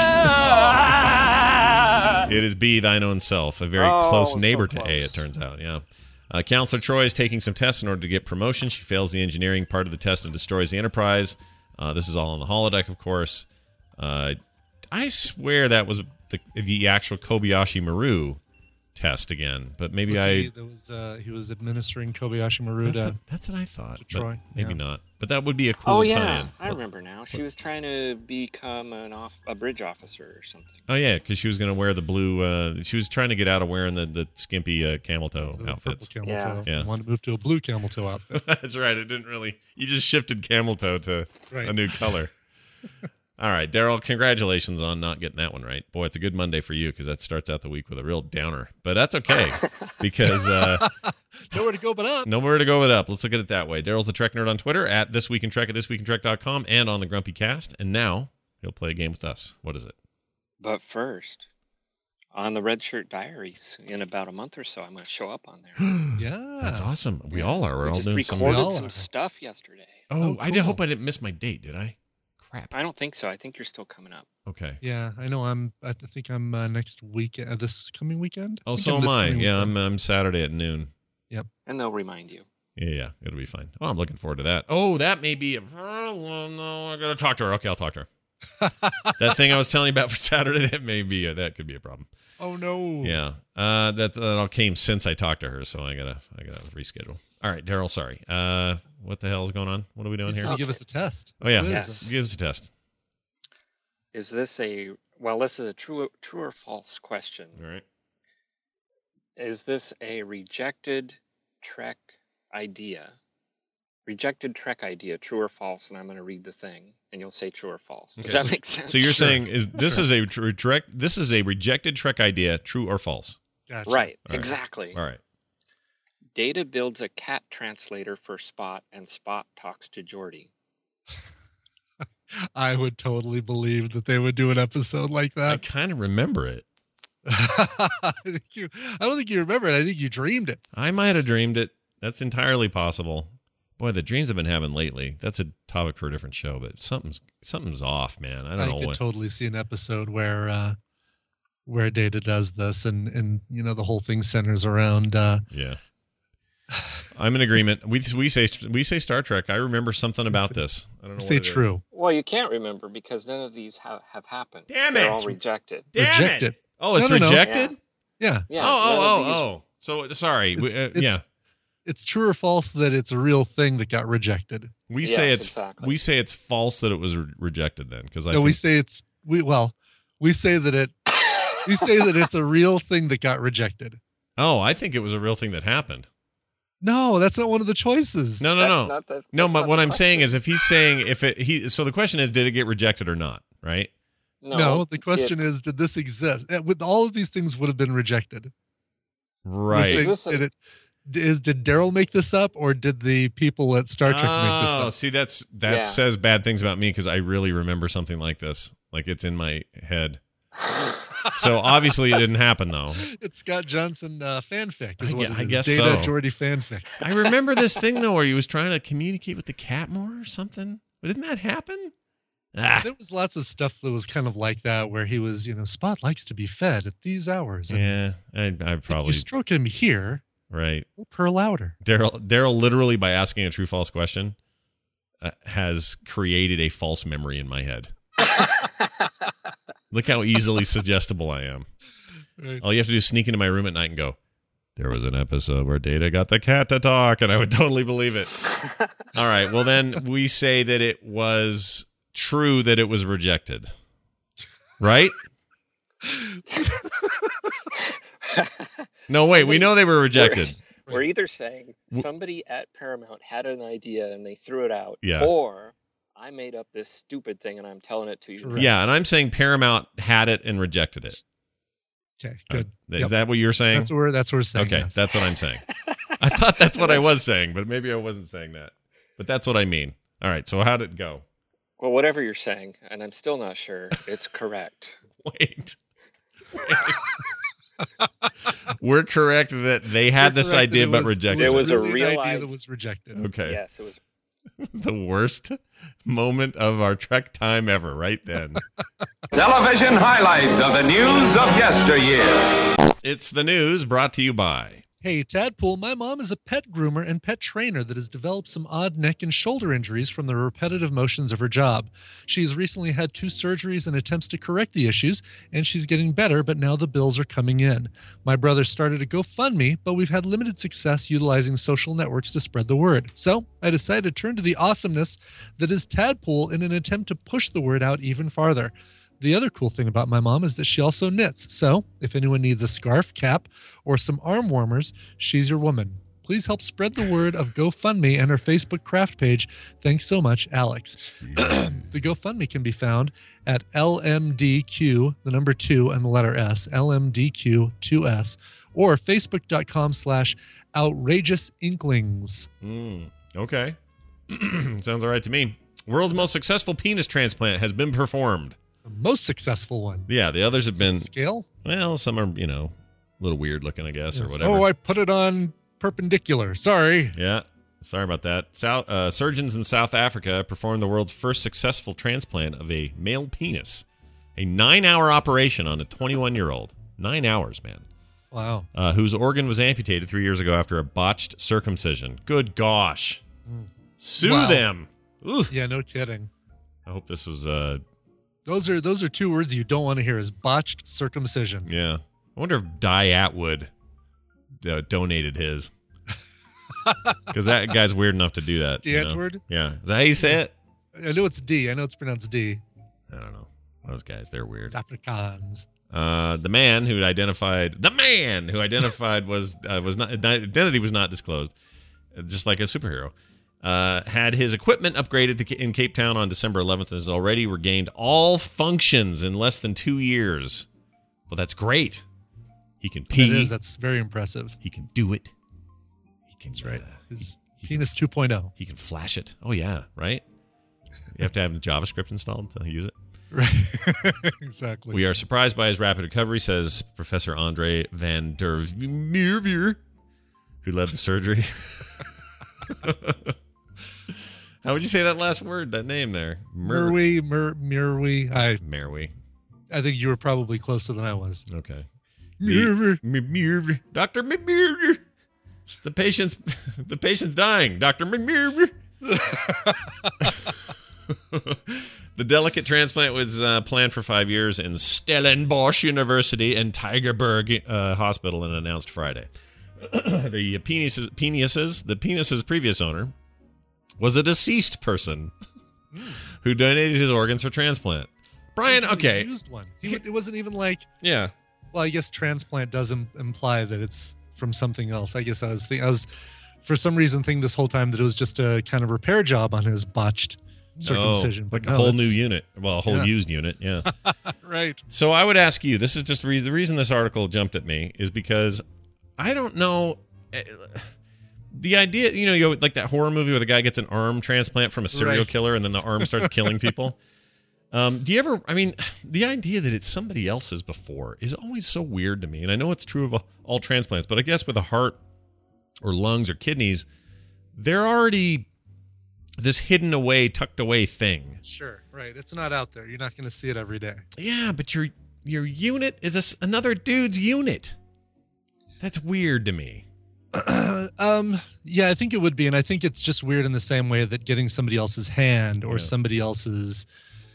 It is B, thine own self. A very close neighbor to A, it turns out. Yeah. Counselor Troy is taking some tests in order to get promotion. She fails the engineering part of the test and destroys the Enterprise. This is all on the holodeck, of course. I swear that was the actual Kobayashi Maru test again, but maybe he was administering Kobayashi Maru. That's what I thought. To Troy. Maybe not. But that would be a cool tie-in. I remember now. She was trying to become a bridge officer or something. Oh yeah, because she was going to wear the blue. She was trying to get out of wearing the skimpy camel toe outfits. Camel toe. Yeah. Wanted to move to a blue camel toe outfit. That's right. It didn't really. You just shifted camel toe to a new color. All right, Daryl, congratulations on not getting that one right. Boy, it's a good Monday for you because that starts out the week with a real downer. But that's okay because nowhere to go but up. Nowhere to go but up. Let's look at it that way. Daryl's the Trek Nerd on Twitter, at ThisWeekInTrek, at ThisWeekInTrek.com, and on the Grumpy Cast. And now he'll play a game with us. What is it? But first, on the Red Shirt Diaries, in about a month or so, I'm going to show up on there. Yeah. That's awesome. We all are. We're all just doing recorded some stuff yesterday. Oh, cool. I hope I didn't miss my date, did I? Crap. I don't think so. I think you're still coming up. Okay. Yeah, I know. I think I'm next weekend. This coming weekend. Oh, so am I. Yeah, I'm Saturday at noon. Yep. And they'll remind you. Yeah, it'll be fine. Oh, I'm looking forward to that. Oh, that may be. No, I gotta talk to her. Okay, I'll talk to her. That thing I was telling you about for Saturday, that could be a problem. Oh no. Yeah. That all came since I talked to her, so I gotta reschedule. All right, Daryl. Sorry. What the hell is going on? What are we doing here? Give us a test. Oh yeah. Yes. Give us a test. Is this a true or false question? All right. Is this a rejected Trek idea? Rejected Trek idea, true or false? And I'm going to read the thing, and you'll say true or false. Does that make sense? So you're saying this is a rejected Trek idea, true or false? Gotcha. Right. All right. Exactly. All right. Data builds a cat translator for Spot, and Spot talks to Geordi. I would totally believe that they would do an episode like I that. kind of remember it. I don't think you remember it. I think you dreamed it. I might have dreamed it. That's entirely possible. Boy, the dreams I've been having lately. That's a topic for a different show, but something's off, man. I don't know could what. totally see an episode where Data does this, and the whole thing centers around. Yeah. I'm in agreement. We say Star Trek. I remember something about this. I don't know. Say what it true. is. Well, you can't remember because none of these have happened. Damn They're it. all rejected. Rejected. Oh, it's No. rejected? Yeah. Yeah. Oh. So sorry. Yeah. It's true or false that it's a real thing that got rejected. We say exactly. we say it's false that it was rejected then because we say we say that it's a real thing that got rejected. Oh, I think it was a real thing that happened. No, that's not one of the choices. No. But what I'm saying is if he's saying so the question is, did it get rejected or not? Right? No, the question is, did this exist? With all of these things would have been rejected. Right. Did Daryl make this up, or did the people at Star Trek make this up? Oh, see, that says bad things about me because I really remember something like this. Like it's in my head. So obviously it didn't happen though. It's Scott Johnson fanfic. Is what it is. I guess Data so. Geordi fanfic. I remember this thing though where he was trying to communicate with the cat more or something. But didn't that happen? There was lots of stuff that was kind of like that where he was, Spot likes to be fed at these hours. Yeah, I probably. If you stroke him here, right? He'll purr louder. Daryl literally by asking a true false question has created a false memory in my head. Look how easily suggestible I am. Right. All you have to do is sneak into my room at night and go, there was an episode where Data got the cat to talk, and I would totally believe it. All right. Well, then we say that it was true that it was rejected. Right? No, wait. We know they were rejected. We're either saying somebody at Paramount had an idea and they threw it out, yeah. Or I made up this stupid thing and I'm telling it to you. Correct. Yeah, and I'm saying Paramount had it and rejected it. Okay, good. Is that what you're saying? That's what we're saying. Okay, yes. That's what I'm saying. I thought that's what I was saying, but maybe I wasn't saying that. But that's what I mean. All right, so how did it go? Well, whatever you're saying, and I'm still not sure, it's correct. Wait. We're correct that they had this idea but rejected it. It was really a real idea that was rejected. Okay. Yes, it was. The worst moment of our Trek time ever, right then. Television highlights of the news of yesteryear. It's the news brought to you by... Hey, Tadpool, my mom is a pet groomer and pet trainer that has developed some odd neck and shoulder injuries from the repetitive motions of her job. She's recently had 2 surgeries and attempts to correct the issues, and she's getting better, but now the bills are coming in. My brother started a GoFundMe, but we've had limited success utilizing social networks to spread the word. So I decided to turn to the awesomeness that is Tadpool in an attempt to push the word out even farther. The other cool thing about my mom is that she also knits. So if anyone needs a scarf, cap, or some arm warmers, she's your woman. Please help spread the word of GoFundMe and our Facebook craft page. Thanks so much, Alex. The GoFundMe can be found at LMDQ, the number 2 and the letter S, LMDQ2S, or facebook.com/outrageousinklings. Okay. Sounds all right to me. World's most successful penis transplant has been performed. The most successful one. Yeah, the others have been... Scale? Well, some are, a little weird looking, I guess, or whatever. Oh, I put it on perpendicular. Sorry. Yeah, sorry about that. Surgeons in South Africa performed the world's first successful transplant of a male penis. A 9-hour operation on a 21-year-old. 9 hours, man. Wow. Whose organ was amputated 3 years ago after a botched circumcision. Good gosh. Sue them. Ugh. Yeah, no kidding. I hope this was... Those are 2 words you don't want to hear, is botched circumcision. Yeah. I wonder if Di Atwood donated his. Because that guy's weird enough to do that. D. Atwood? Yeah. Is that how you say it? I know it's D. I know it's pronounced D. I don't know. Those guys, they're weird. It's Afrikaans. The man who identified was not identity was not disclosed, just like a superhero. Had his equipment upgraded in Cape Town on December 11th and has already regained all functions in less than 2 years. Well, that's great. He can pee. It is. That's very impressive. He can do it. He can. That's right. His penis 2.0. He can flash it. Oh yeah, right. You have to have JavaScript installed to use it. Right. Exactly. We are surprised by his rapid recovery, says Professor Andre van der Merwe, who led the surgery. How would you say that last word, that name there? Merwe. Merwe. I think you were probably closer than I was. Okay. Merwe. Dr. Merwe. The patient's dying. Dr. Merwe. The delicate transplant was planned for 5 years in Stellenbosch University and Tygerberg Hospital and announced Friday. The penis's previous owner was a deceased person who donated his organs for transplant. Brian, okay. Used one. It wasn't even like... Yeah. Well, I guess transplant does imply that it's from something else. I guess I was for some reason thinking this whole time that it was just a kind of repair job on his botched circumcision. Like a whole new unit. Well, a whole used unit, yeah. Right. So I would ask you, this is just the reason this article jumped at me is because I don't know... The idea, you like that horror movie where the guy gets an arm transplant from a serial killer and then the arm starts killing people. Do you ever, the idea that it's somebody else's before is always so weird to me. And I know it's true of all transplants, but I guess with a heart or lungs or kidneys, they're already this hidden away, tucked away thing. Sure, right. It's not out there. You're not going to see it every day. Yeah, but your unit is another dude's unit. That's weird to me. Yeah, I think it would be, and I think it's just weird in the same way that getting somebody else's hand or somebody else's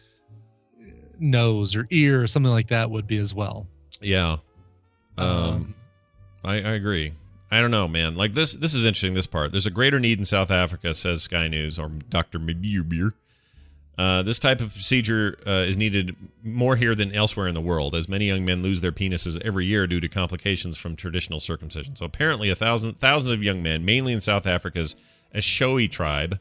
nose or ear or something like that would be as well. Yeah. I agree. I don't know, man. Like this is interesting, this part. There's a greater need in South Africa, says Sky News, or Dr. Mbir. This type of procedure is needed more here than elsewhere in the world, as many young men lose their penises every year due to complications from traditional circumcision. So apparently thousands of young men, mainly in South Africa's Ashoe tribe,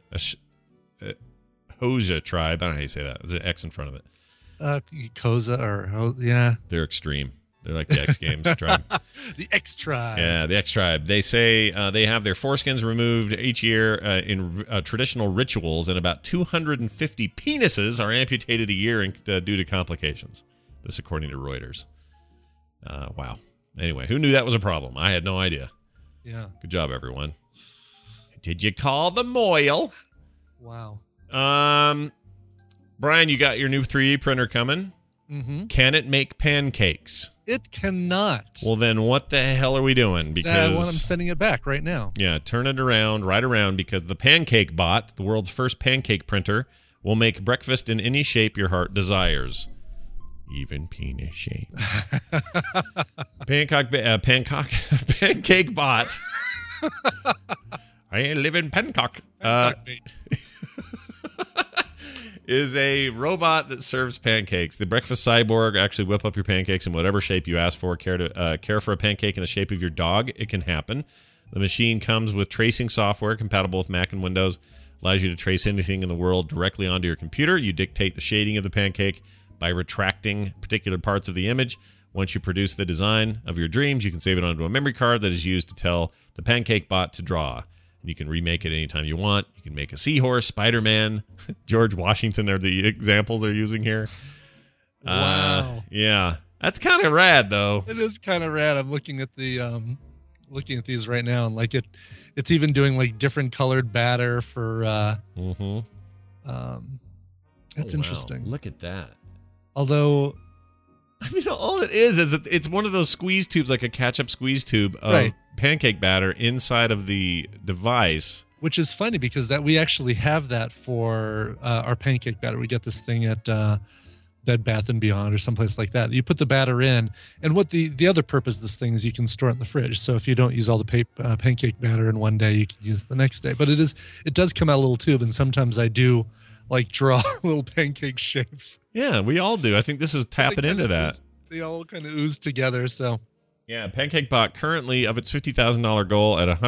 Hoja tribe, I don't know how you say that. There's an X in front of it. Koza or, yeah. They're extreme. They're like the X Games tribe. The X tribe. Yeah, the X tribe. They say they have their foreskins removed each year in traditional rituals, and about 250 penises are amputated a year due to complications. This according to Reuters. Wow. Anyway, who knew that was a problem? I had no idea. Yeah. Good job, everyone. Did you call the Moyle? Wow. Brian, you got your new 3D printer coming? Mm-hmm. Can it make pancakes? It cannot. Well, then what the hell are we doing? Because I'm sending it back right now. Yeah, turn it around, right around, because the Pancake Bot, the world's first pancake printer, will make breakfast in any shape your heart desires. Even penis shape. Pancake Bot. I live in Bangkok. Is a robot that serves pancakes. The breakfast cyborg actually whip up your pancakes in whatever shape you ask for. Care for a pancake in the shape of your dog? It can happen. The machine comes with tracing software compatible with Mac and Windows. Allows you to trace anything in the world directly onto your computer. You dictate the shading of the pancake by retracting particular parts of the image. Once you produce the design of your dreams, you can save it onto a memory card that is used to tell the pancake bot to draw. You can remake it anytime you want. You can make a seahorse, Spider-Man, George Washington are the examples they're using here. Wow. Yeah. That's kind of rad, though. It is kind of rad. I'm looking at the looking at these right now, and like it's even doing like different colored batter for that's interesting. Look at that. Although I mean, all it is it's one of those squeeze tubes, like a ketchup squeeze tube of pancake batter inside of the device. Which is funny because that we actually have that for our pancake batter. We get this thing at Bed Bath & Beyond or someplace like that. You put the batter in, and what the other purpose of this thing is you can store it in the fridge. So if you don't use all the pancake batter in one day, you can use it the next day. But it does come out a little tube, and sometimes I do like draw little pancake shapes. Yeah, we all do. I think this is tapping into that. They all kind of ooze together. So yeah, Pancake Bot currently of its $50,000 goal at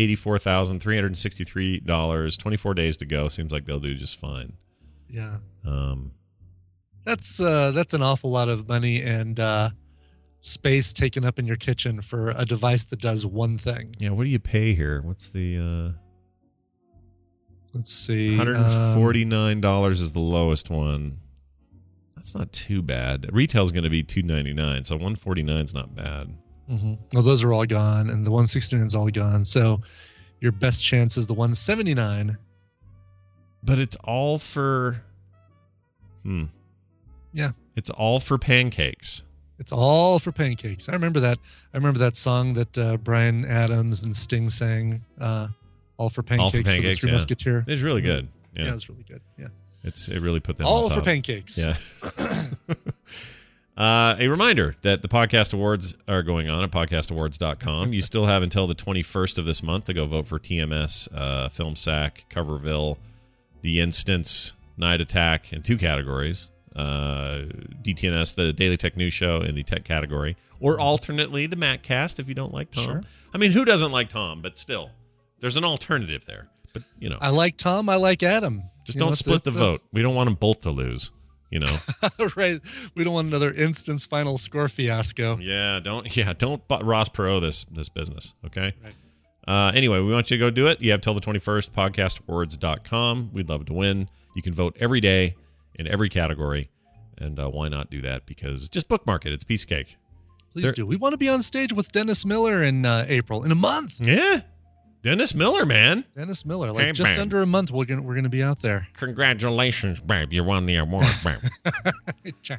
$184,363. 24 days to go. Seems like they'll do just fine. Yeah. That's an awful lot of money and space taken up in your kitchen for a device that does one thing. Yeah, what do you pay here? What's the let's see. $149 is the lowest one. That's not too bad. Retail's going to be $299, so $149 is not bad. Mm-hmm. Well, those are all gone, and the $169 is all gone. So your best chance is the $179. But it's all for Yeah. It's all for pancakes. It's all for pancakes. I remember that. I remember that song that Bryan Adams and Sting sang, All for Pancakes, for the Three Musketeer. It's really good. Yeah, it's really good. Yeah. It really put them all on top. For pancakes. Yeah. A reminder that the Podcast Awards are going on at podcastawards.com. You still have until the 21st of this month to go vote for TMS, Film Sack, Coverville, The Instance, Night Attack in 2 categories. DTNS, the Daily Tech News Show, in the tech category, or alternately the MacCast if you don't like Tom. Sure. I mean, who doesn't like Tom? But still, there's an alternative there. But I like Tom. I like Adam. Just don't split the vote. We don't want them both to lose. Right. We don't want another Instance final score fiasco. Yeah. Don't Ross Perot this business. Okay. Right. Anyway, we want you to go do it. You have till the 21st. Podcastawards.com. We'd love to win. You can vote every day in every category, and why not do that? Because just bookmark it. It's piece of cake. Please do. We want to be on stage with Dennis Miller in April, in a month. Yeah, Dennis Miller, man. Dennis Miller, just under a month. We're gonna be out there. Congratulations, babe! You won the award, babe. Cha.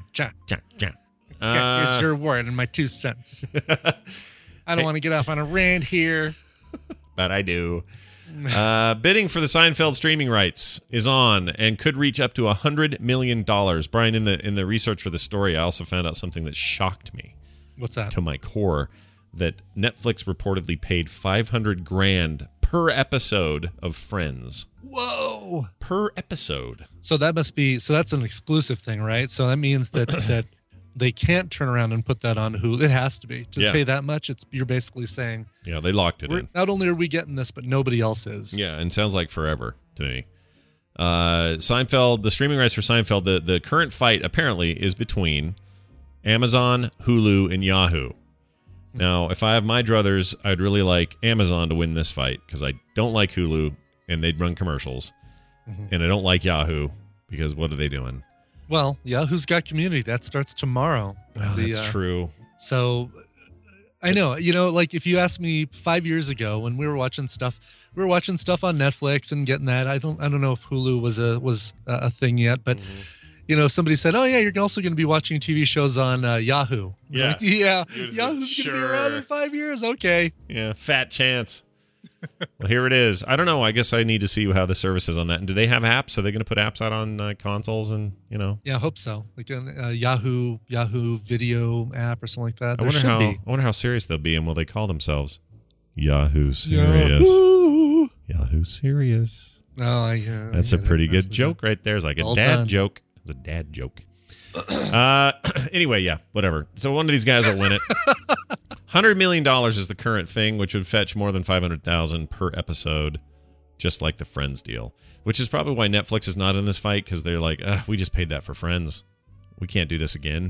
Here's your award and my 2 cents. I don't want to get off on a rant here, but I do. Bidding for the Seinfeld streaming rights is on and could reach up to $100 million. Brian, in the research for the story, I also found out something that shocked me. What's that? To my core, that Netflix reportedly paid $500,000 per episode of Friends. Whoa! Per episode. So that's an exclusive thing, right? So that means that they can't turn around and put that on Hulu. It has to be to pay that much. You're basically saying, yeah, they locked it in. Not only are we getting this, but nobody else is. Yeah, and sounds like forever to me. Seinfeld, the streaming rights for Seinfeld, the current fight apparently is between Amazon, Hulu, and Yahoo. Now, if I have my druthers, I'd really like Amazon to win this fight because I don't like Hulu and they'd run commercials, and I don't like Yahoo because what are they doing? Well, Yahoo's got Community. That starts tomorrow. Oh, that's true. So I know, like if you asked me 5 years ago when we were watching stuff on Netflix and getting that. I don't know if Hulu was a thing yet, but somebody said, "Oh yeah, you're also going to be watching TV shows on Yahoo." Yeah, like, Yahoo's going to be around in 5 years. Okay. Yeah, fat chance. Well, here it is. I don't know. I guess I need to see how the service is on that. And do they have apps? Are they going to put apps out on consoles and Yeah, I hope so. Like a Yahoo video app or something like that. I wonder how serious they'll be, and will they call themselves Yahoo Serious? Yahoo Serious. Oh, that's a pretty good joke right there. It's like a dad joke. It's a dad joke. Anyway, yeah, whatever. So one of these guys will win it. $100 million is the current thing, which would fetch more than $500,000 per episode, just like the Friends deal. Which is probably why Netflix is not in this fight, because they're like, we just paid that for Friends. We can't do this again.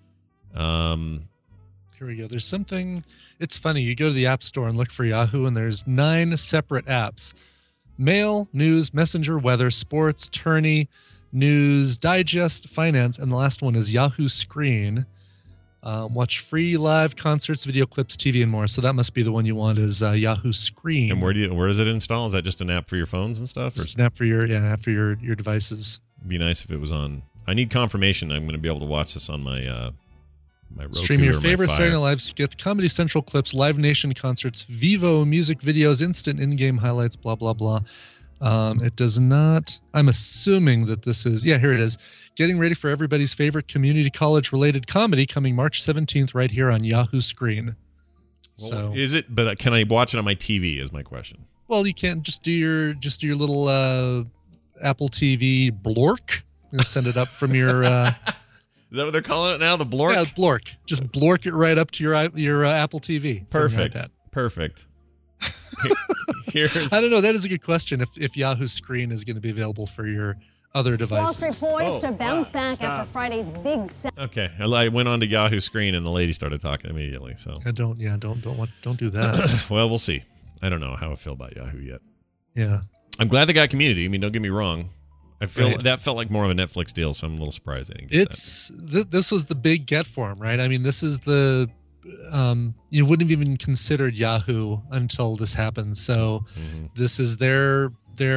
Here we go. There's something. It's funny. You go to the App Store and look for Yahoo, and there's 9 separate apps: Mail, News, Messenger, Weather, Sports, Tourney, News, Digest, Finance, and the last one is Yahoo Screen. Watch free live concerts, video clips, TV, and more. So that must be the one you want, is Yahoo Screen. And where does it install? Is that just an app for your phones and stuff? Just an app for your devices. It'd be nice if it was on. I need confirmation I'm going to be able to watch this on my my Roku. Stream your or favorite my Saturday Fire. Night Live skits, Comedy Central clips, Live Nation concerts, Vivo music videos, instant in-game highlights, blah, blah, blah. It does not. I'm assuming that this is. Yeah, here it is. Getting ready for everybody's favorite community college-related comedy coming March 17th right here on Yahoo Screen. Well, is it? But can I watch it on my TV? Is my question. Well, you can't just do your little Apple TV blork. You send it up from your. Is that what they're calling it now? The blork? Yeah, blork. Just blork it right up to your Apple TV. Perfect. Perfect. Here's. I don't know. That is a good question. If Yahoo Screen is going to be available for your other devices. Wall Street poised to bounce back after Friday's big sell. Okay, I went on to Yahoo Screen and the lady started talking immediately. So don't do that. Well, we'll see. I don't know how I feel about Yahoo yet. Yeah, I'm glad they got Community. I mean, don't get me wrong. I feel Right. that felt like more of a Netflix deal, so I'm a little surprised they didn't get that. This was the big get for him, right? I mean, this is the you wouldn't have even considered Yahoo until this happened. So this is their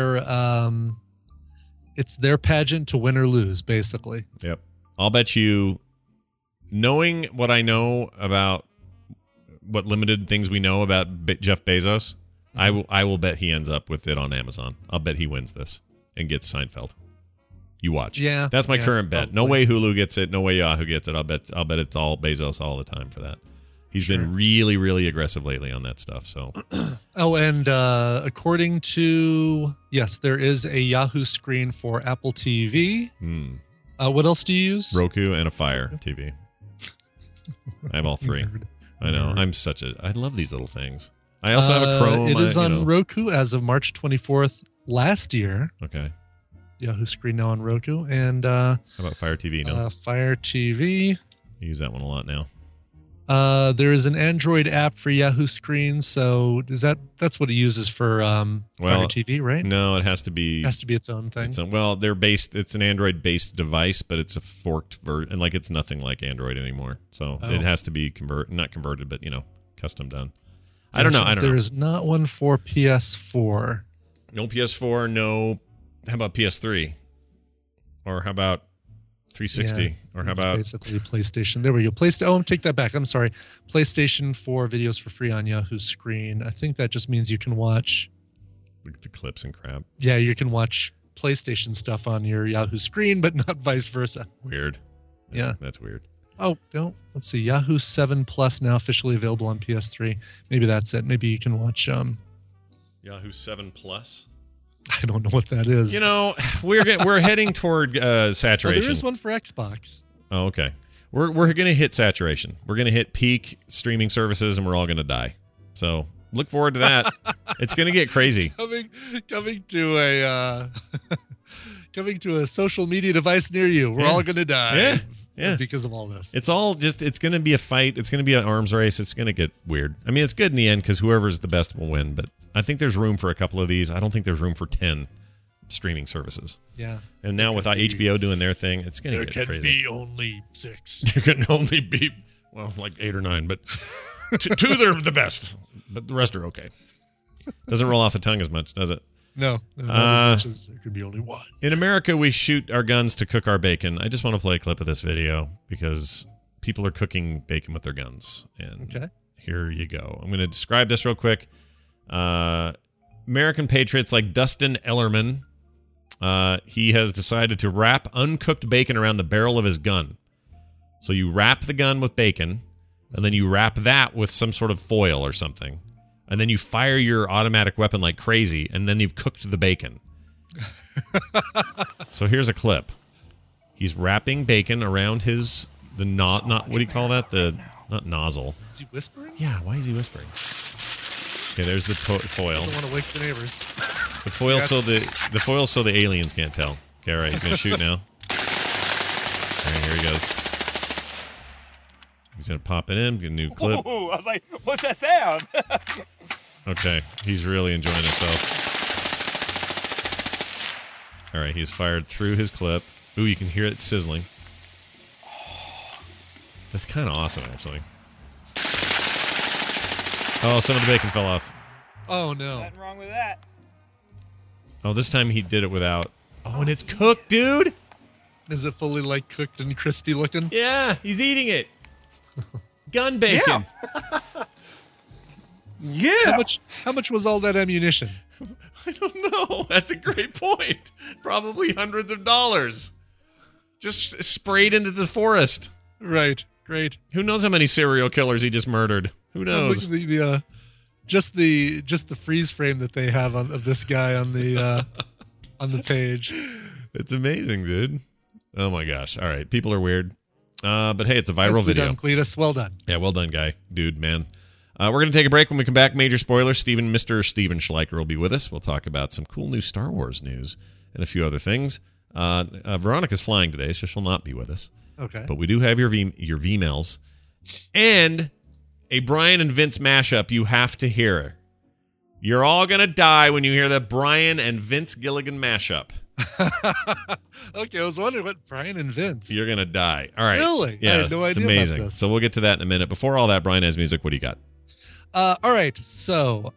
it's their pageant to win or lose, basically. Yep. I'll bet you, knowing what I know about what limited things we know about Jeff Bezos, I will bet he ends up with it on Amazon. I'll bet he wins this and gets Seinfeld. You watch. Yeah. That's my current bet. Probably. No way Hulu gets it. No way Yahoo gets it. I'll bet it's all Bezos all the time for that. He's been really, really aggressive lately on that stuff. So. Oh, and according to there is a Yahoo Screen for Apple TV. What else do you use? Roku and a Fire TV. I have all 3. I know. I love these little things. I also have a Chrome. It is on Roku as of March 24th last year. Okay. Yahoo Screen now on Roku. And how about Fire TV? No. Fire TV. I use that one a lot now. There is an Android app for Yahoo Screen. So that's what it uses for Fire TV, right? No, it has to be. It has to be its own thing. It's an Android-based device, but it's a forked version, and like it's nothing like Android anymore. So it has to be not converted, but custom done. I don't know. There is not one for PS4. No PS4. No. How about PS3? Or how about 360? Yeah, or how about basically PlayStation? There we go. Take that back. I'm sorry. PlayStation 4 videos for free on Yahoo Screen. I think that just means you can watch the clips and crap. Yeah, you can watch PlayStation stuff on your Yahoo Screen, but not vice versa. Weird. That's weird. Oh, no. Let's see. Yahoo 7 Plus now officially available on PS3. Maybe that's it. Maybe you can watch Yahoo 7 Plus. I don't know what that is. We're heading toward saturation. There is one for Xbox. Oh, okay. We're going to hit saturation. We're going to hit peak streaming services, and we're all going to die. So look forward to that. It's going to get crazy. Coming to a coming to a social media device near you. We're all going to die. Yeah. Because of all this. It's all it's going to be a fight. It's going to be an arms race. It's going to get weird. I mean, it's good in the end because whoever's the best will win. But I think there's room for a couple of these. I don't think there's room for 10 streaming services. Yeah. And now with HBO doing their thing, it's going to get crazy. There can be only 6. There can only be, like 8 or 9. But 2 they're the best. But the rest are okay. Doesn't roll off the tongue as much, does it? No, not as much as there could be only 1. In America, we shoot our guns to cook our bacon. I just want to play a clip of this video because people are cooking bacon with their guns. And here you go. I'm going to describe this real quick. American patriots like Dustin Ellerman, he has decided to wrap uncooked bacon around the barrel of his gun. So you wrap the gun with bacon, and then you wrap that with some sort of foil or something. And then you fire your automatic weapon like crazy, and then you've cooked the bacon. So here's a clip. He's wrapping bacon around the knot. What do you call that? The Not nozzle. Is he whispering? Yeah, why is he whispering? Okay, there's the foil. Doesn't want to wake the neighbors. The foil so the aliens can't tell. Okay, all right, he's going to shoot now. All right, here he goes. He's going to pop it in, get a new clip. Ooh, I was like, what's that sound? Okay, he's really enjoying himself. All right, he's fired through his clip. Ooh, you can hear it sizzling. That's kind of awesome, actually. Oh, some of the bacon fell off. Oh, no. Nothing wrong with that. Oh, this time he did it without. Oh, and it's cooked, dude. Is it fully, like, cooked and crispy looking? Yeah, he's eating it. Gun bacon. Yeah. How much was all that ammunition? I don't know. That's a great point. Probably hundreds of dollars. Just sprayed into the forest. Right. Great. Who knows how many serial killers he just murdered? Who knows? Just the freeze frame that they have of this guy on the page. It's amazing, dude. Oh my gosh. All right. People are weird. But hey, it's a viral video. Done, Cletus. Well done. Yeah, well done, guy. Dude, man. We're going to take a break. When we come back, major spoilers. Mr. Steven Schleicher will be with us. We'll talk about some cool new Star Wars news and a few other things. Veronica's flying today, so she'll not be with us. Okay. But we do have your V-mails. And a Brian and Vince mashup you have to hear. You're all going to die when you hear the Brian and Vince Gilligan mashup. Okay, I was wondering what Brian and Vince. You're going to die. All right. Really? Yeah, I had no idea it's amazing. about this. So we'll get to that in a minute. Before all that, Brian has music. What do you got? All right. So,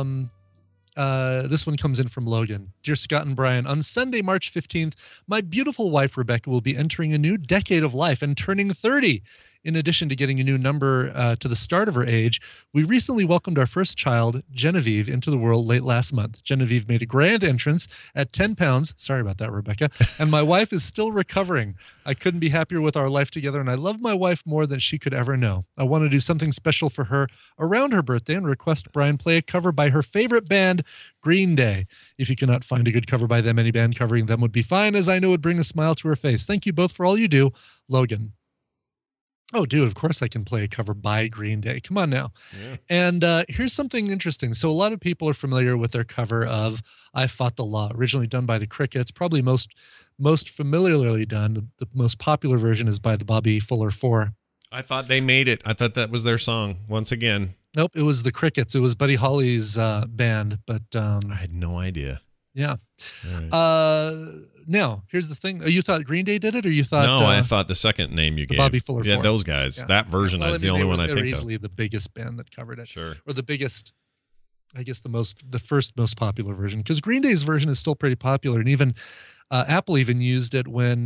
this one comes in from Logan. Dear Scott and Brian, on Sunday, March 15th, my beautiful wife, Rebecca, will be entering a new decade of life and turning 30. In addition to getting a new number to the start of her age, we recently welcomed our first child, Genevieve, into the world late last month. Genevieve made a grand entrance at 10 pounds. Sorry about that, Rebecca. And my wife is still recovering. I couldn't be happier with our life together, and I love my wife more than she could ever know. I want to do something special for her around her birthday and request Brian play a cover by her favorite band, Green Day. If you cannot find a good cover by them, any band covering them would be fine, as I know it would bring a smile to her face. Thank you both for all you do. Logan. Oh, dude, of course I can play a cover by Green Day. Come on now. Yeah. And here's something interesting. So a lot of people are familiar with their cover of I Fought the Law, originally done by the Crickets, probably most familiarly done. The most popular version is by the Bobby Fuller 4. I thought they made it. I thought that was their song once again. Nope, it was the Crickets. It was Buddy Holly's band, but I had no idea. Yeah. Right. Now, here's the thing. You thought Green Day did it, or you thought... No, I thought the second name you gave. Bobby Fuller 4. Yeah, those guys. Yeah. That version is the only one I think of. They were easily the biggest band that covered it. Sure. Or the biggest, I guess the first most popular version. Because Green Day's version is still pretty popular. And even Apple even used it when...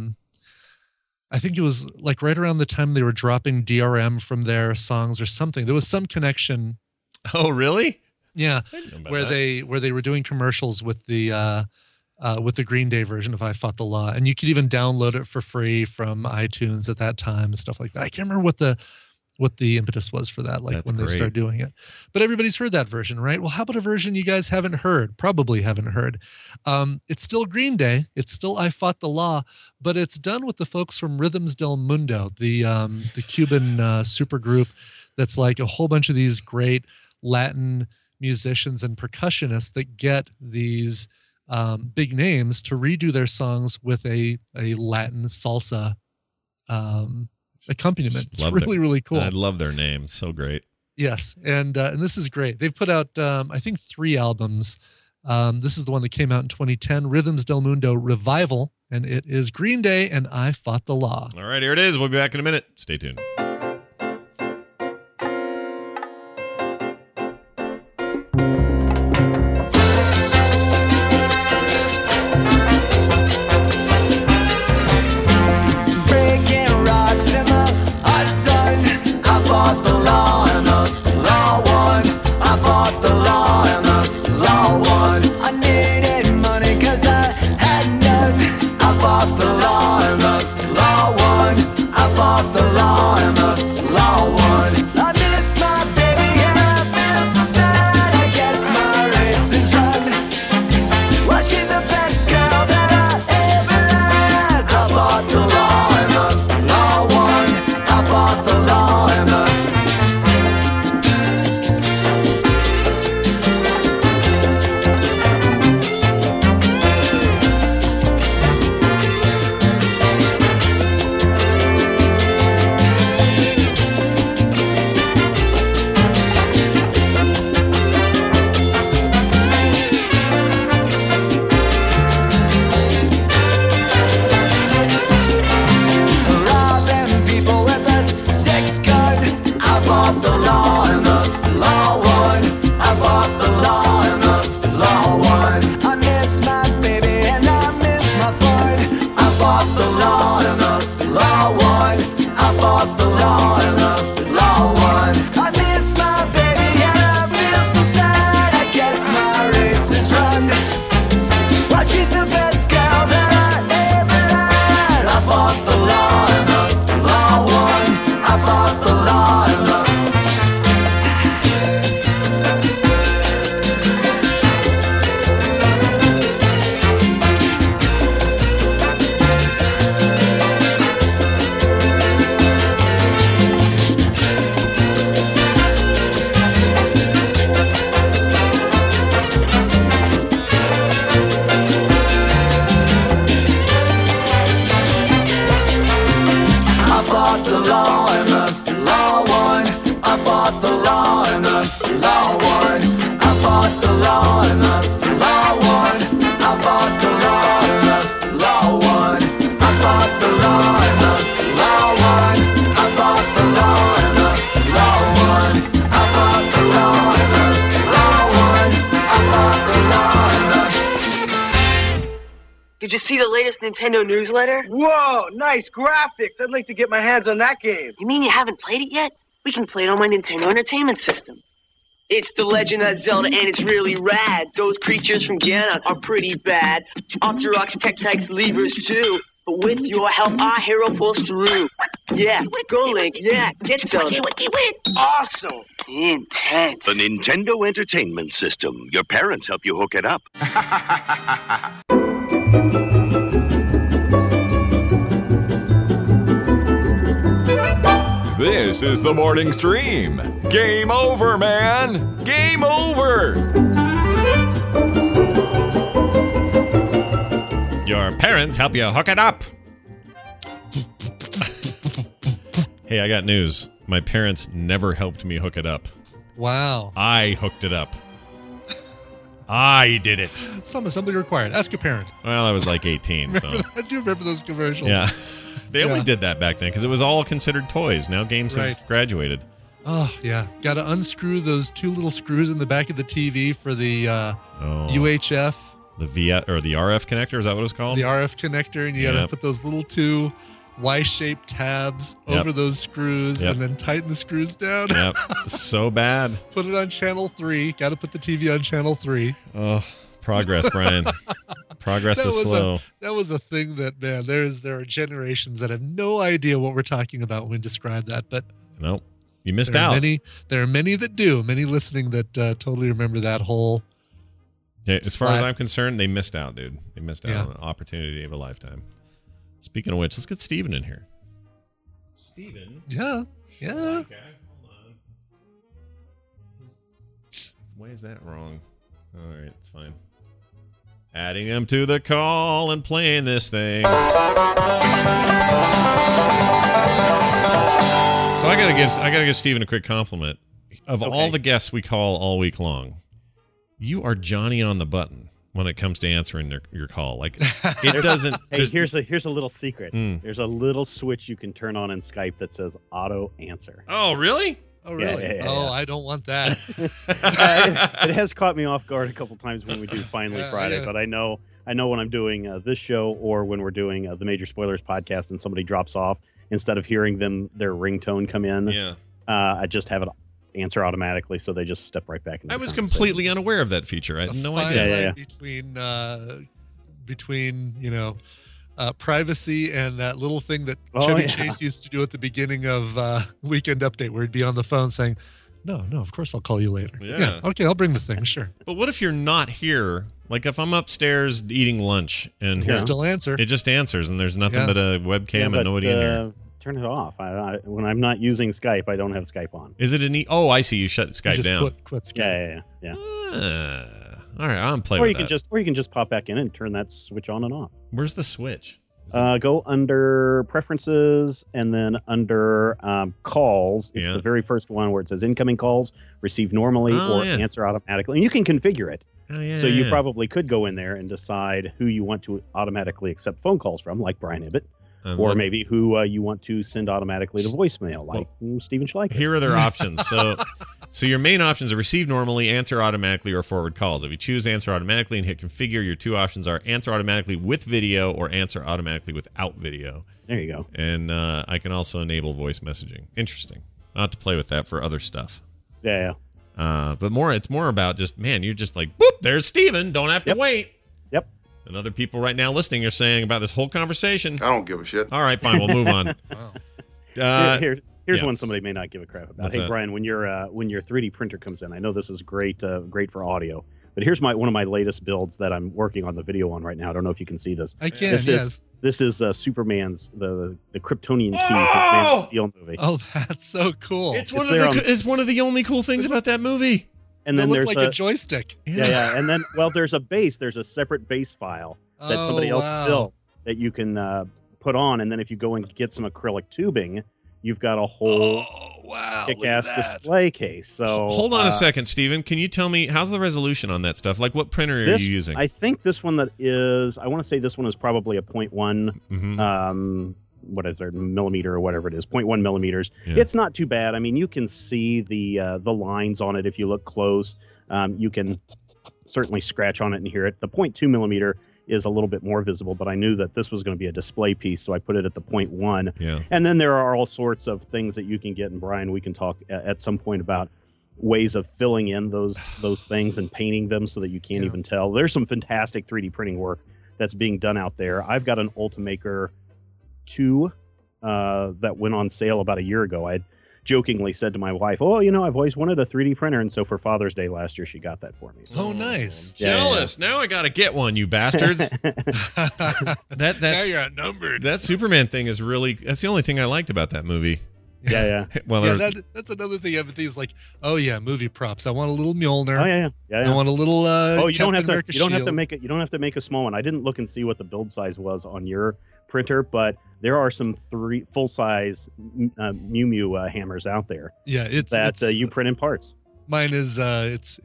I think it was like right around the time they were dropping DRM from their songs or something. There was some connection. Oh, really? Yeah, where they were doing commercials with the Green Day version of I Fought the Law, and you could even download it for free from iTunes at that time and stuff like that. I can't remember what the impetus was for that, like That's when great. They started doing it. But everybody's heard that version, right? Well, how about a version you guys haven't heard? Probably haven't heard. It's still Green Day. It's still I Fought the Law, but it's done with the folks from Rhythms del Mundo, the Cuban supergroup that's like a whole bunch of these great Latin musicians and percussionists that get these big names to redo their songs with a Latin salsa accompaniment. It's really cool. I love their name. So great. Yes, and this is great. They've put out I think 3 albums. This is the one that came out in 2010, Rhythms del Mundo Revival, and it is Green Day and I Fought the Law. All right, here it is. We'll be back in a minute. Stay tuned. The law and the law won. I fought the law and the fought the law and the law won. I fought the law and the law won. I miss my baby and I feel so sad. I guess my race is run. Well, she's the best gal that I ever had. I fought the law and the law won. I fought the law and the Did you see the latest Nintendo newsletter? Whoa, nice graphics. I'd like to get my hands on that game. You mean you haven't played it yet? We can play it on my Nintendo Entertainment System. It's The Legend of Zelda, and it's really rad. Those creatures from Ganon are pretty bad. Octoroks, Tektites, Levers, too. But with your help, our hero pulls through. Yeah, go Link, yeah, get Zelda. Awesome. Intense. The Nintendo Entertainment System. Your parents help you hook it up. This is the morning stream. Game over, man. Game over. Your parents help you hook it up. Hey, I got news. My parents never helped me hook it up. Wow. I hooked it up. I did it. Some assembly required. Ask a parent. Well, I was like 18, so. I do remember those commercials. Yeah. They always did that back then because it was all considered toys. Now games have graduated. Oh, yeah. Got to unscrew those two little screws in the back of the TV for the UHF. The or the RF connector, is that what it's called? The RF connector, and you got to put those little two Y-shaped tabs over those screws and then tighten the screws down. Yep. So bad. Put it on channel 3. Got to put the TV on channel 3. Oh, progress, Brian. Progress is slow. That was a thing that, man, there are generations that have no idea what we're talking about when we describe that. But nope, you missed out. There are many that do. Many listening that totally remember that whole. Yeah, as far as I'm concerned, they missed out, dude. They missed out on an opportunity of a lifetime. Speaking of which, let's get Steven in here. Steven? Yeah. Okay, hold on. Why is that wrong? All right, it's fine. Adding him to the call and playing this thing. So I gotta give Steven a quick compliment. Of all the guests we call all week long, you are Johnny on the button when it comes to answering your call. Like it doesn't. Hey, here's a little secret. There's a little switch you can turn on in Skype that says auto answer. Oh, really? Oh, really? Yeah. I don't want that. It has caught me off guard a couple times when we do Finally Friday, but I know when I'm doing this show or when we're doing the Major Spoilers podcast and somebody drops off, instead of hearing their ringtone come in, I just have it answer automatically, so they just step right back into I was completely unaware of that feature. I had no idea. Between privacy and that little thing that Chevy Chase used to do at the beginning of Weekend Update, where he'd be on the phone saying, no, of course I'll call you later. Yeah, okay, I'll bring the thing, sure. But what if you're not here? Like if I'm upstairs eating lunch and it still answer. It just answers, and there's nothing but a webcam and nobody in here. Turn it off. When I'm not using Skype, I don't have Skype on. Is it Oh, I see. You shut Skype down. Quit Skype. Yeah. All right, I'm playing. Or you can just pop back in and turn that switch on and off. Where's the switch? Go under Preferences and then under Calls. It's the very first one where it says Incoming Calls, receive normally or answer automatically. And you can configure it. So you probably could go in there and decide who you want to automatically accept phone calls from, like Brian Ibbett. Or maybe who you want to send automatically to voicemail, like Stephen Schleicher. Here are their options. So So your main options are receive normally, answer automatically, or forward calls. If you choose answer automatically and hit configure, your two options are answer automatically with video or answer automatically without video. There you go. And I can also enable voice messaging. Interesting. I'll have to play with that for other stuff. Yeah. But it's more about just, man, you're just like, boop, there's Steven. Don't have to wait. Yep. And other people right now listening are saying about this whole conversation. I don't give a shit. All right, fine. We'll move on. Wow. Here's one somebody may not give a crap about. What's Hey, that? Brian, when your 3D printer comes in, I know this is great for audio, but here's one of my latest builds that I'm working on the video on right now. I don't know if you can see this. I can. This is Superman's the Kryptonian key from Man of Steel movie. Oh, that's so cool. It's one of the only cool things about that movie. And then there's like a joystick. Yeah. And then, there's a base. There's a separate base file that somebody else built that you can put on. And then if you go and get some acrylic tubing, you've got a whole kick-ass display case. So hold on a second, Steven. Can you tell me how's the resolution on that stuff? Like, what printer are you using? I think this one I want to say this one is probably a 0.1. What is there, millimeter or whatever it is, 0.1 millimeters. Yeah. It's not too bad. I mean, you can see the lines on it if you look close. You can certainly scratch on it and hear it. The 0.2 millimeter is a little bit more visible, but I knew that this was going to be a display piece, so I put it at the 0.1. Yeah. And then there are all sorts of things that you can get, and Brian, we can talk at some point about ways of filling in those things and painting them so that you can't even tell. There's some fantastic 3D printing work that's being done out there. I've got an Ultimaker 2 that went on sale about a year ago. I jokingly said to my wife, I've always wanted a 3D printer, and so for Father's Day last year, she got that for me. Oh, nice. Jealous. Now I got to get one, you bastards. That's now you're outnumbered. That Superman thing is that's the only thing I liked about that movie. Yeah. Well, that's another thing. Everything's like, movie props. I want a little Mjolnir. Oh yeah. I want a little. You don't have to. You don't have to shield. make it. You don't have to make a small one. I didn't look and see what the build size was on your printer, but there are some full size Mew Mew hammers out there. Yeah, it's you print in parts. Mine is it's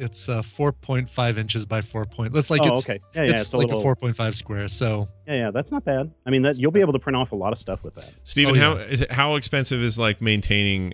4.5 inches by 4 point. It's like okay. It's like a 4.5 square. So yeah, that's not bad. I mean, you'll be able to print off a lot of stuff with that. Steven, how expensive is like maintaining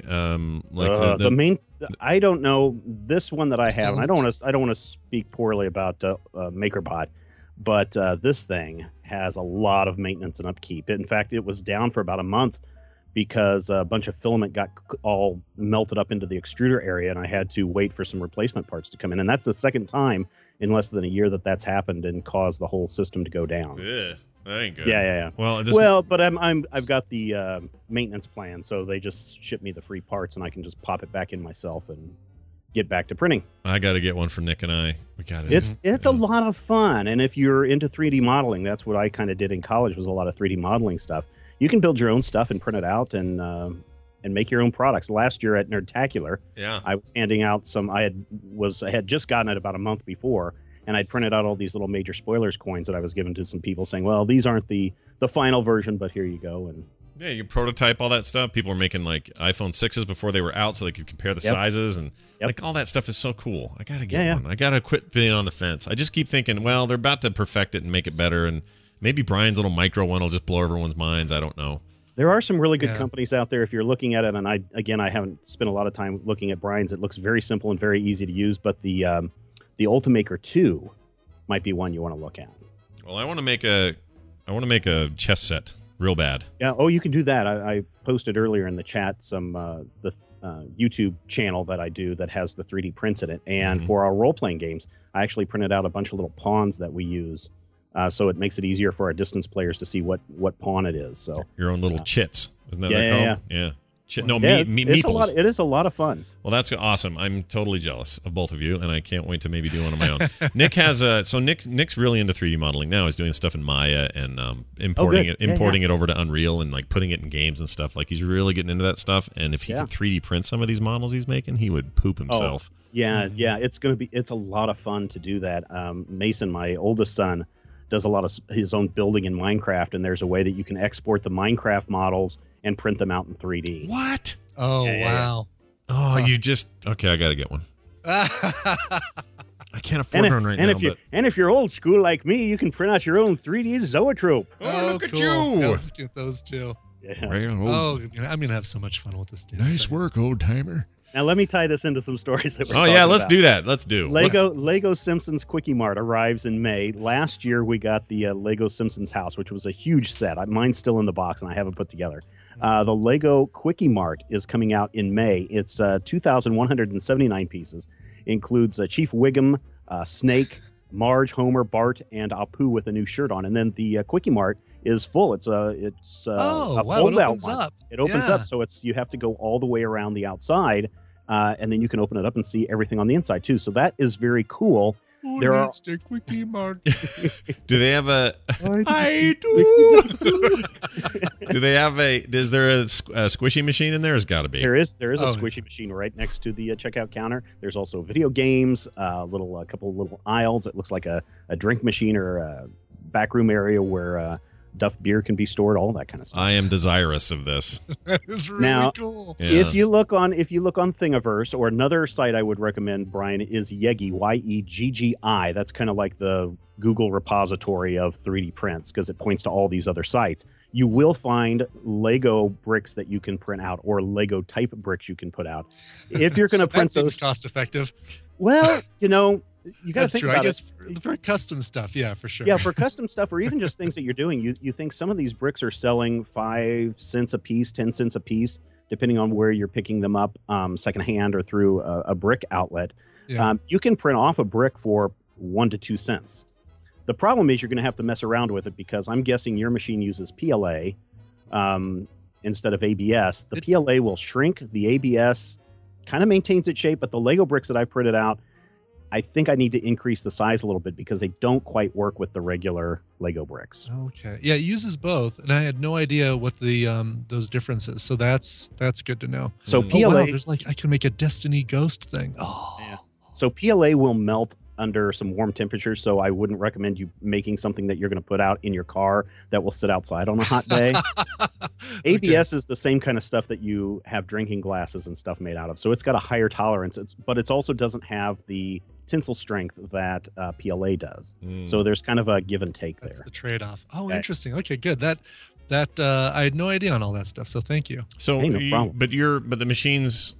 the main? I don't know. This one that I have, and I don't want to speak poorly about MakerBot, but this thing has a lot of maintenance and upkeep. In fact, it was down for about a month because a bunch of filament got all melted up into the extruder area, and I had to wait for some replacement parts to come in. And that's the second time in less than a year that's happened and caused the whole system to go down. Yeah, that ain't good. Yeah. Well, but I've got the maintenance plan, so they just ship me the free parts, and I can just pop it back in myself and get back to printing. I got to get one for Nick and I. We got it. It's a lot of fun, and if you're into 3D modeling, that's what I kind of did in college, was a lot of 3D modeling stuff. You can build your own stuff and print it out and make your own products. Last year at Nerdtacular, I was handing out some. I had just gotten it about a month before, and I'd printed out all these little Major Spoilers coins that I was giving to some people, saying, "Well, these aren't the final version, but here you go." And yeah, you prototype all that stuff. People were making like iPhone 6s before they were out, so they could compare the sizes, and like all that stuff is so cool. I gotta get one. I gotta quit being on the fence. I just keep thinking, well, they're about to perfect it and make it better, and maybe Brian's little micro one will just blow everyone's minds. I don't know. There are some really good companies out there if you're looking at it, and I haven't spent a lot of time looking at Brian's. It looks very simple and very easy to use, but the Ultimaker 2 might be one you want to look at. Well, I want to make a chess set real bad. Yeah. Oh, you can do that. I posted earlier in the chat some the YouTube channel that I do that has the 3D prints in it, and for our role-playing games, I actually printed out a bunch of little pawns that we use. So it makes it easier for our distance players to see what pawn it is. So your own little chits, isn't that what they're called? Yeah. Meeples. It is a lot of fun. Well, that's awesome. I'm totally jealous of both of you, and I can't wait to maybe do one on my own. Nick has Nick's really into 3D modeling now. He's doing stuff in Maya and importing it over to Unreal and like putting it in games and stuff. Like he's really getting into that stuff. And if he could 3D print some of these models he's making, he would poop himself. Yeah. It's a lot of fun to do that. Mason, my oldest son, does a lot of his own building in Minecraft, and there's a way that you can export the Minecraft models and print them out in 3D. What? Oh, wow. Oh, you just... Okay, I got to get one. I can't afford one right now. And if you're old school like me, you can print out your own 3D Zoetrope. Oh, look at you. I was looking at those, too. Yeah. I'm going to have so much fun with this, dude. Nice work, old-timer. Now let me tie this into some stories that we're Oh yeah, let's do that. Let's do. Lego Simpsons Quickie Mart arrives in May. Last year we got the Lego Simpsons house, which was a huge set. Mine's still in the box and I haven't put together. The Lego Quickie Mart is coming out in May. It's 2,179 pieces. Includes Chief Wiggum, Snake, Marge, Homer, Bart, and Apu with a new shirt on. And then the Quickie Mart is full. It's a fold-out one. It opens up, so you have to go all the way around the outside, and then you can open it up and see everything on the inside too. So that is very cool. There are a Quickie Mart. Do they have a? I do. Do they have a? Is there a squishy machine in there? There's got to be. There is a squishy machine right next to the checkout counter. There's also video games, a couple of little aisles. It looks like a drink machine or a backroom area where Duff beer can be stored, all that kind of stuff. I am desirous of this. That is really cool. Yeah. If you look on Thingiverse, or another site I would recommend, Brian, is Yeggi, YEGGI. That's kind of like the Google repository of 3D prints because it points to all these other sites. You will find Lego bricks that you can print out, or Lego type bricks you can put out. If you're going to print that those, seems cost effective. Well, you got to think true. about I guess it. for custom stuff, yeah, for sure. Yeah, for custom stuff, or even just things that you're doing, you think some of these bricks are selling 5 cents a piece, 10 cents a piece, depending on where you're picking them up, secondhand or through a brick outlet. Yeah. You can print off a brick for 1 to 2 cents. The problem is you're going to have to mess around with it because I'm guessing your machine uses PLA instead of ABS. The PLA will shrink. The ABS kind of maintains its shape, but the Lego bricks that I printed out, I think I need to increase the size a little bit because they don't quite work with the regular Lego bricks. Okay. Yeah, it uses both, and I had no idea what the those differences. So that's good to know. So PLA, wow, there's I can make a Destiny Ghost thing. Oh. Yeah. So PLA will melt under some warm temperatures, so I wouldn't recommend you making something that you're going to put out in your car that will sit outside on a hot day. ABS is the same kind of stuff that you have drinking glasses and stuff made out of, so it's got a higher tolerance, but it also doesn't have the tensile strength that PLA does. So there's kind of a give and take there. That's the trade-off. Oh, interesting. Okay, good. That I had no idea on all that stuff, so thank you. So, hey, no problem. But the machines,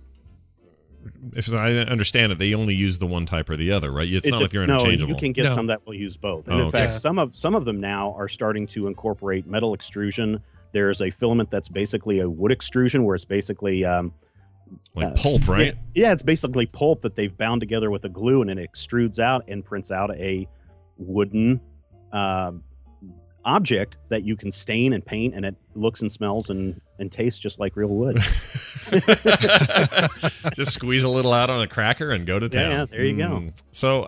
if I understand it, they only use the one type or the other, right? It's not like they're interchangeable. No, you can get some that will use both. And in fact, some of them now are starting to incorporate metal extrusion. There's a filament that's basically a wood extrusion, where it's basically like pulp, right? Yeah, it's basically pulp that they've bound together with a glue, and it extrudes out and prints out a wooden object that you can stain and paint, and it looks and smells and tastes just like real wood. Just squeeze a little out on a cracker and go to town. Yeah, there you go. So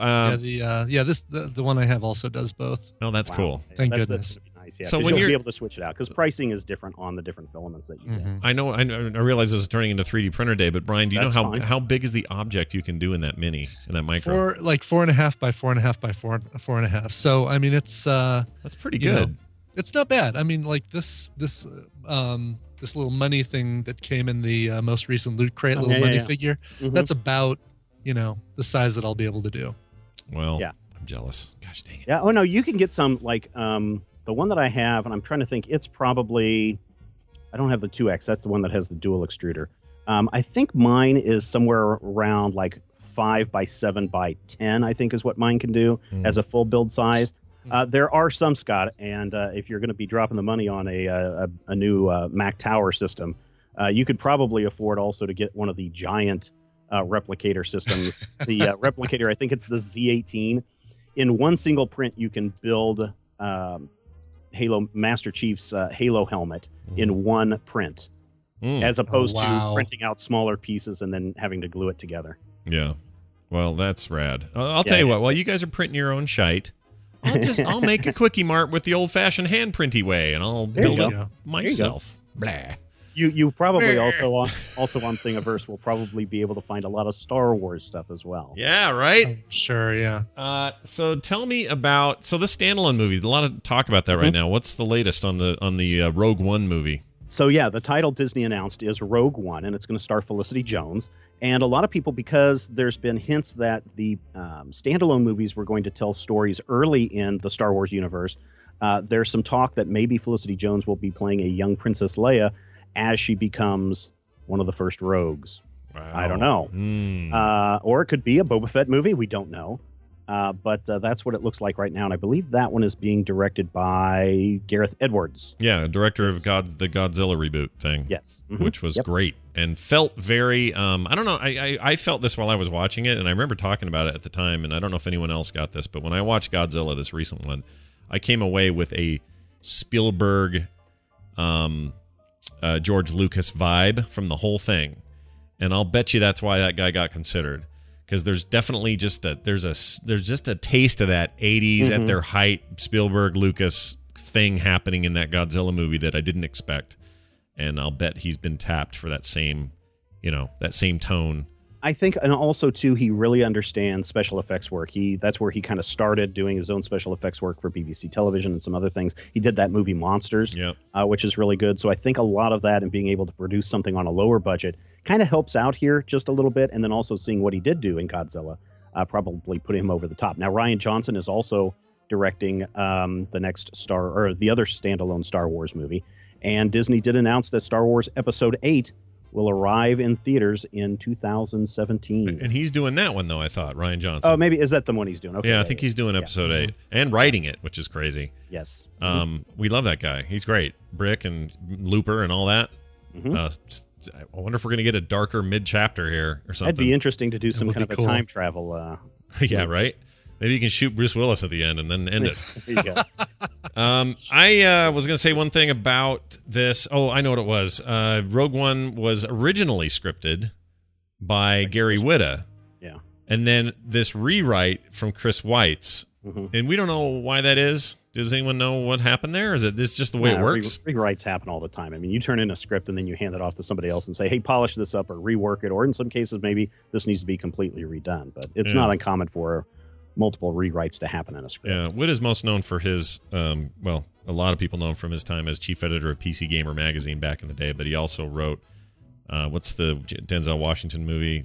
the one I have also does both. Oh, that's cool. Thank goodness. That's nice. Yeah, so when you'll be able to switch it out, because pricing is different on the different filaments that you get. I know. I realize this is turning into 3D printer day, but Brian, do you know how big is the object you can do in that micro? 4.5 by 4.5 by 4.5. So I mean, it's that's pretty good. It's not bad. I mean, like this little money thing that came in the most recent Loot Crate money figure. That's about the size that I'll be able to do. Well, I'm jealous. Gosh dang it. Yeah. Oh no, you can get some like the one that I have, and I'm trying to think. It's probably, I don't have the 2X. That's the one that has the dual extruder. I think mine is somewhere around like 5 by 7 by 10. I think is what mine can do as a full build size. There are some, Scott, and if you're going to be dropping the money on a new Mac Tower system, you could probably afford also to get one of the giant replicator systems. The replicator, I think it's the Z18. In one single print, you can build Halo Master Chief's Halo helmet in one print, as opposed to printing out smaller pieces and then having to glue it together. Yeah, well, that's rad. I'll tell you what. While you guys are printing your own shite, I'll make a Quickie Mart with the old-fashioned hand printy way, and I'll build it myself. Blah. You probably also on Thingiverse will probably be able to find a lot of Star Wars stuff as well. Yeah, right? I'm sure, yeah. So tell me about the standalone movie. A lot of talk about that right now. What's the latest on the Rogue One movie? So yeah, the title Disney announced is Rogue One, and it's going to star Felicity Jones. And a lot of people, because there's been hints that the standalone movies were going to tell stories early in the Star Wars universe, there's some talk that maybe Felicity Jones will be playing a young Princess Leia as she becomes one of the first rogues. Wow. I don't know. Or it could be a Boba Fett movie. We don't know. But that's what it looks like right now. And I believe that one is being directed by Gareth Edwards. Yeah, director of the Godzilla reboot thing. Yes. Which was great and felt very, I don't know, I felt this while I was watching it, and I remember talking about it at the time, and I don't know if anyone else got this, but when I watched Godzilla, this recent one, I came away with a Spielberg, George Lucas vibe from the whole thing. And I'll bet you that's why that guy got considered. Because there's definitely just a taste of that 80s at their height Spielberg Lucas thing happening in that Godzilla movie that I didn't expect, and I'll bet he's been tapped for that same tone. I think, and also too, he really understands special effects work. That's where he kind of started doing his own special effects work for BBC Television and some other things. He did that movie Monsters, which is really good. So I think a lot of that and being able to produce something on a lower budget kind of helps out here just a little bit. And then also seeing what he did do in Godzilla probably put him over the top. Now, Rian Johnson is also directing the next the other standalone Star Wars movie. And Disney did announce that Star Wars Episode 8 will arrive in theaters in 2017. And he's doing that one, though, I thought, Rian Johnson. Oh, maybe. Is that the one he's doing? Okay. Yeah, I think he's doing Episode 8 and writing it, which is crazy. Yes. We love that guy. He's great. Brick and Looper and all that. I wonder if we're going to get a darker mid-chapter here or something. That'd be interesting to do some kind of a time travel. Yeah, right? Maybe you can shoot Bruce Willis at the end and then end it. There you go. I was going to say one thing about this. Oh, I know what it was. Rogue One was originally scripted by Gary Whitta. Yeah. And then this rewrite from Chris Weitz. And we don't know why that is. Does anyone know what happened there? Is this just the way it works? Rewrites happen all the time. I mean, you turn in a script and then you hand it off to somebody else and say, hey, polish this up or rework it. Or in some cases, maybe this needs to be completely redone. But it's not uncommon for multiple rewrites to happen in a script. Yeah, Whitt is most known for his, a lot of people know him from his time as chief editor of PC Gamer magazine back in the day, but he also wrote, what's the Denzel Washington movie?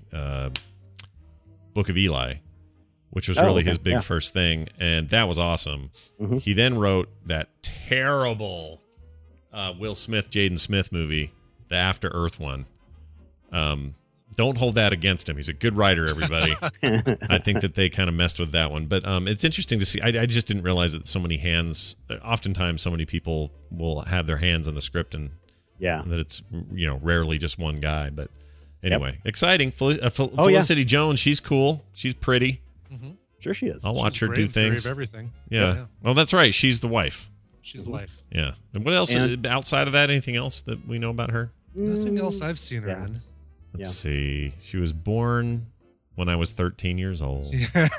Book of Eli, which was really his big first thing, and that was awesome. He then wrote that terrible Will Smith, Jaden Smith movie, the After Earth one. Don't hold that against him. He's a good writer, everybody. I think that they kind of messed with that one. But it's interesting to see. I just didn't realize that so many hands, oftentimes so many people will have their hands on the script and that it's, rarely just one guy. But anyway, exciting. Felicity Jones, she's cool. She's pretty. Sure she is. I'll watch her do things. Of everything. Yeah. Well, that's right. She's the wife. She's the wife. Yeah. And what else, outside of that, anything else that we know about her? Nothing else I've seen her in. Let's see. She was born when I was 13 years old.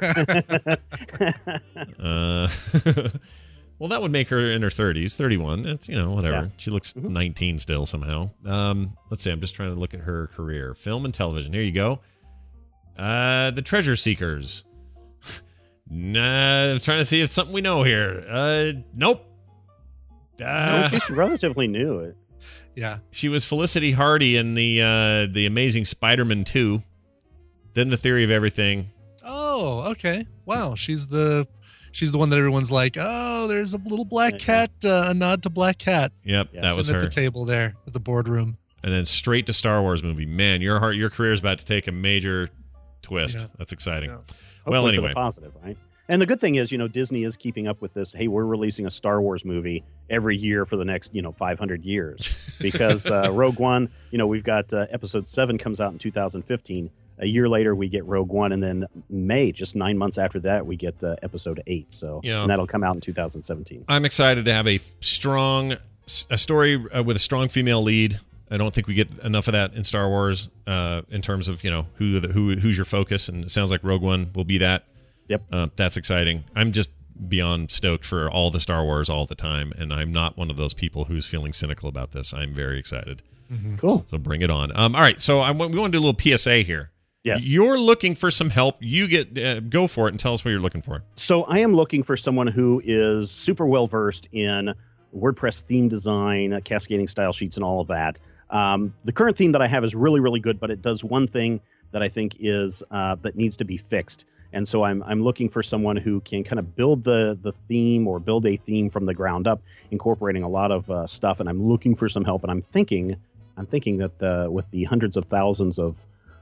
Well, that would make her in her 30s, 31. It's, whatever. Yeah. She looks 19 still somehow. Let's see. I'm just trying to look at her career. Film and television. Here you go. The Treasure Seekers. I'm trying to see if something we know here. Nope. No, she's relatively new. Yeah. She was Felicity Hardy in the Amazing Spider-Man 2. Then The Theory of Everything. Oh, okay. Wow. She's the one that everyone's like, oh, there's a little black cat, a nod to Black Cat. Yep, that was her. At the table there at the boardroom. And then straight to Star Wars movie. Man, your career is about to take a major twist. Yeah. That's exciting. Yeah. Well, anyway. For the positive, right? And the good thing is, Disney is keeping up with this. Hey, we're releasing a Star Wars movie every year for the next, 500 years. Because Rogue One, we've got Episode 7 comes out in 2015. A year later, we get Rogue One. And then May, just 9 months after that, we get Episode 8. So and that'll come out in 2017. I'm excited to have a story with a strong female lead. I don't think we get enough of that in Star Wars in terms of, who's your focus. And it sounds like Rogue One will be that. Yep. That's exciting. I'm just beyond stoked for all the Star Wars all the time, and I'm not one of those people who's feeling cynical about this. I'm very excited. Cool. So bring it on. All right, so we want to do a little PSA here. Yes. You're looking for some help. You get go for it and tell us what you're looking for. So I am looking for someone who is super well-versed in WordPress theme design, cascading style sheets, and all of that. The current theme that I have is really, really good, but it does one thing that I think is that needs to be fixed. And so I'm looking for someone who can kind of build the theme or build a theme from the ground up, incorporating a lot of stuff. And I'm looking for some help. And I'm thinking that with the hundreds of thousands of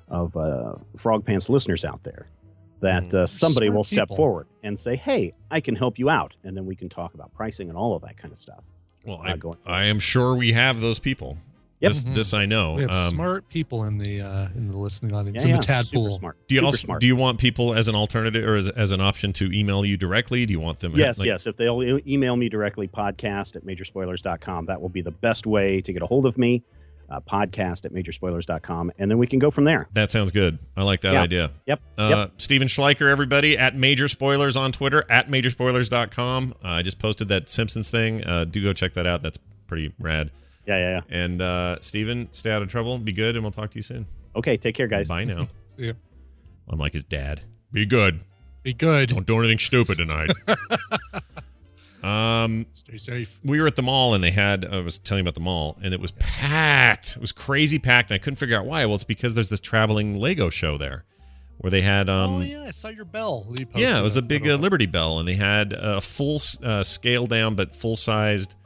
Frog Pants listeners out there, that somebody will step forward and say, "Hey, I can help you out," and then we can talk about pricing and all of that kind of stuff. Well, I am sure we have those people. Yep. This I know. We have smart people in the listening audience, Yeah, in the Tadpool. smart. Do you Super also smart. do you want people as an alternative or as an option to email you directly? Do you want them? Yes. If they'll email me directly, podcast@majorspoilers.com. That will be the best way to get a hold of me. Podcast@majorspoilers.com, and then we can go from there. That sounds good. I like that idea. Yep. Steven Schleicher, everybody, at Major Spoilers on Twitter, at majorspoilers.com. I just posted that Simpsons thing. Do go check that out. That's pretty rad. Yeah. And Steven, stay out of trouble. Be good, and we'll talk to you soon. Okay, take care, guys. Bye now. See ya. I'm like his dad. Be good. Be good. Don't do anything stupid tonight. Stay safe. We were at the mall, and I was telling you about the mall, and it was packed. It was crazy packed, and I couldn't figure out why. Well, it's because there's this traveling Lego show there where they had... oh, yeah, I saw your bell. that you posted. Yeah, it was a big Liberty Bell, and they had a full scale down but full-sized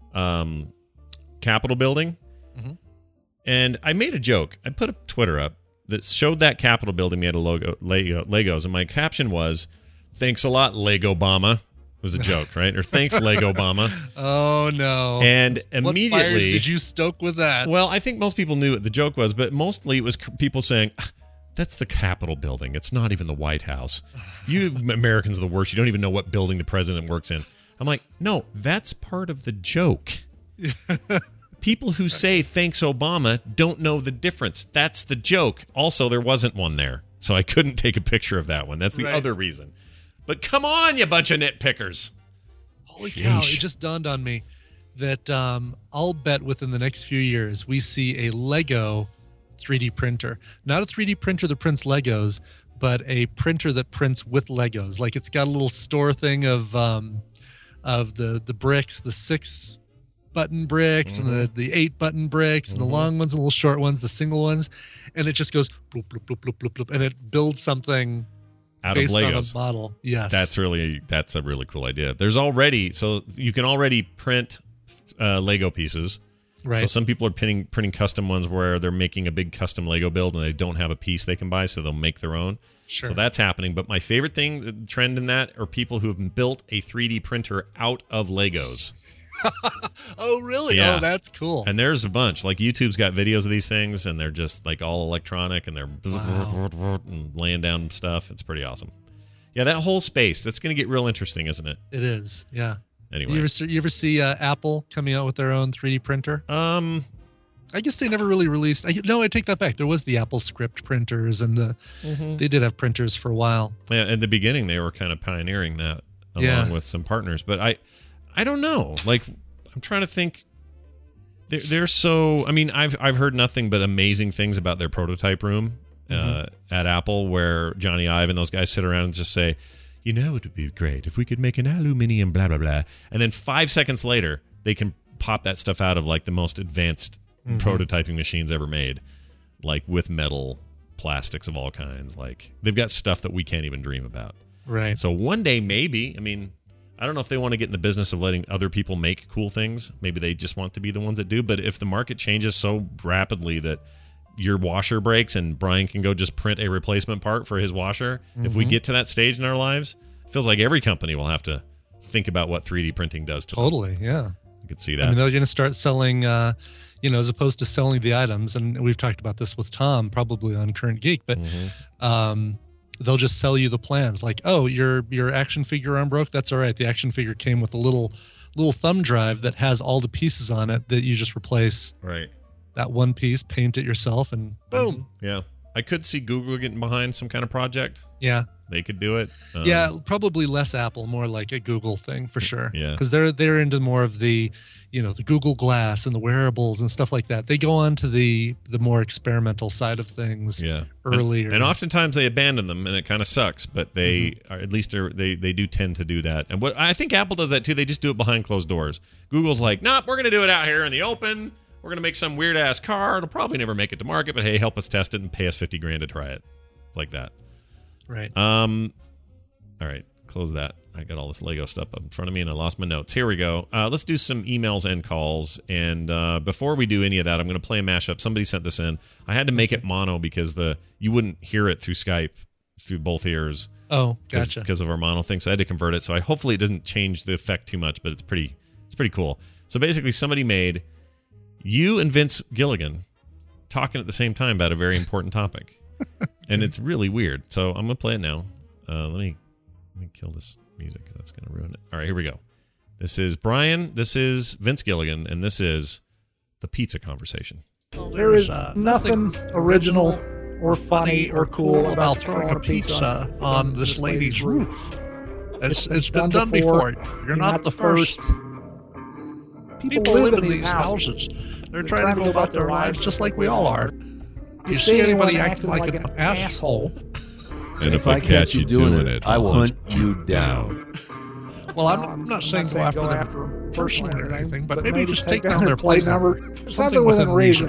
Capitol building. Mm-hmm. And I made a joke. I put a Twitter up that showed that Capitol building made of Legos, and my caption was, "Thanks a lot, Lego Obama." It was a joke, right? Or "Thanks, Lego Obama." Oh, no. And immediately... What fires did you stoke with that? Well, I think most people knew what the joke was, but mostly it was people saying, "That's the Capitol building. It's not even the White House. You Americans are the worst. You don't even know what building the president works in." I'm like, no, that's part of the joke. People who say "Thanks, Obama" don't know the difference. That's the joke. Also, there wasn't one there, so I couldn't take a picture of that one. That's the other reason. But come on, you bunch of nitpickers. Holy cow, it just dawned on me that I'll bet within the next few years we see a Lego 3D printer. Not a 3D printer that prints Legos, but a printer that prints with Legos. Like it's got a little store thing of the bricks, the 6-button bricks and the 8-button bricks and the long ones and the little short ones, the single ones, and it just goes bloop, bloop, bloop, bloop, bloop, bloop, and it builds something out of based Legos. on a model. Yes. That's a really cool idea. So you can already print Lego pieces. Right. So some people are printing custom ones where they're making a big custom Lego build and they don't have a piece they can buy, so they'll make their own. Sure. So that's happening. But my favorite trend in that are people who have built a 3D printer out of Legos. Oh, really? Yeah. Oh, that's cool. And there's a bunch. Like YouTube's got videos of these things, and they're just like all electronic, and they're and laying down stuff. It's pretty awesome. Yeah, that whole space, that's going to get real interesting, isn't it? It is, yeah. Anyway. You ever see Apple coming out with their own 3D printer? I guess they never really released. I take that back. There was the Apple Script printers, and they did have printers for a while. Yeah, in the beginning, they were kind of pioneering that along with some partners. But I don't know. Like, I'm trying to think. They're so. I mean, I've heard nothing but amazing things about their prototype room at Apple, where Johnny Ive and those guys sit around and just say, "You know, it would be great if we could make an aluminium blah blah blah," and then 5 seconds later, they can pop that stuff out of like the most advanced prototyping machines ever made, like with metal plastics of all kinds. Like they've got stuff that we can't even dream about. Right. So one day, maybe. I mean, I don't know if they want to get in the business of letting other people make cool things. Maybe they just want to be the ones that do. But if the market changes so rapidly that your washer breaks and Brian can go just print a replacement part for his washer, if we get to that stage in our lives, it feels like every company will have to think about what 3D printing does to them. Yeah. I could see that. I mean, they're going to start selling, as opposed to selling the items, and we've talked about this with Tom probably on Current Geek, but they'll just sell you the plans. Like, oh, your action figure arm broke? That's all right. The action figure came with a little thumb drive that has all the pieces on it that you just replace. Right. That one piece, paint it yourself, and boom. Yeah. I could see Google getting behind some kind of project. Yeah. They could do it. Yeah, probably less Apple, more like a Google thing for sure. Yeah. Because they're into more of the, the Google Glass and the wearables and stuff like that. They go on to the more experimental side of things earlier. And oftentimes they abandon them, and it kind of sucks, but they are, at least they do tend to do that. And what I think Apple does that too. They just do it behind closed doors. Google's like, nope, we're going to do it out here in the open. We're going to make some weird ass car. It'll probably never make it to market, but hey, help us test it and pay us $50,000 to try it. It's like that. Right. All right. close that. I got all this Lego stuff up in front of me, and I lost my notes. Here we go. Let's do some emails and calls. And before we do any of that, I'm going to play a mashup. Somebody sent this in. I had to make it mono because you wouldn't hear it through Skype through both ears. Oh, gotcha. Because of our mono thing, so I had to convert it. So hopefully it doesn't change the effect too much, but it's pretty cool. So basically, somebody made you and Vince Gilligan talking at the same time about a very important topic, and it's really weird. So I'm gonna play it now. Let me kill this music because that's gonna ruin it. All right, here we go. This is Brian. This is Vince Gilligan, and this is the pizza conversation. There is nothing original or funny or cool about throwing a pizza on this lady's roof. It's been done before. You're not the first. People live in these houses. They're trying to go about their lives just like we all are. You see anybody acting like an asshole. And if I catch you doing it, I'll hunt you down. Well, I'm not saying go after them personally or anything, but maybe just take down their plate number. Something within reason.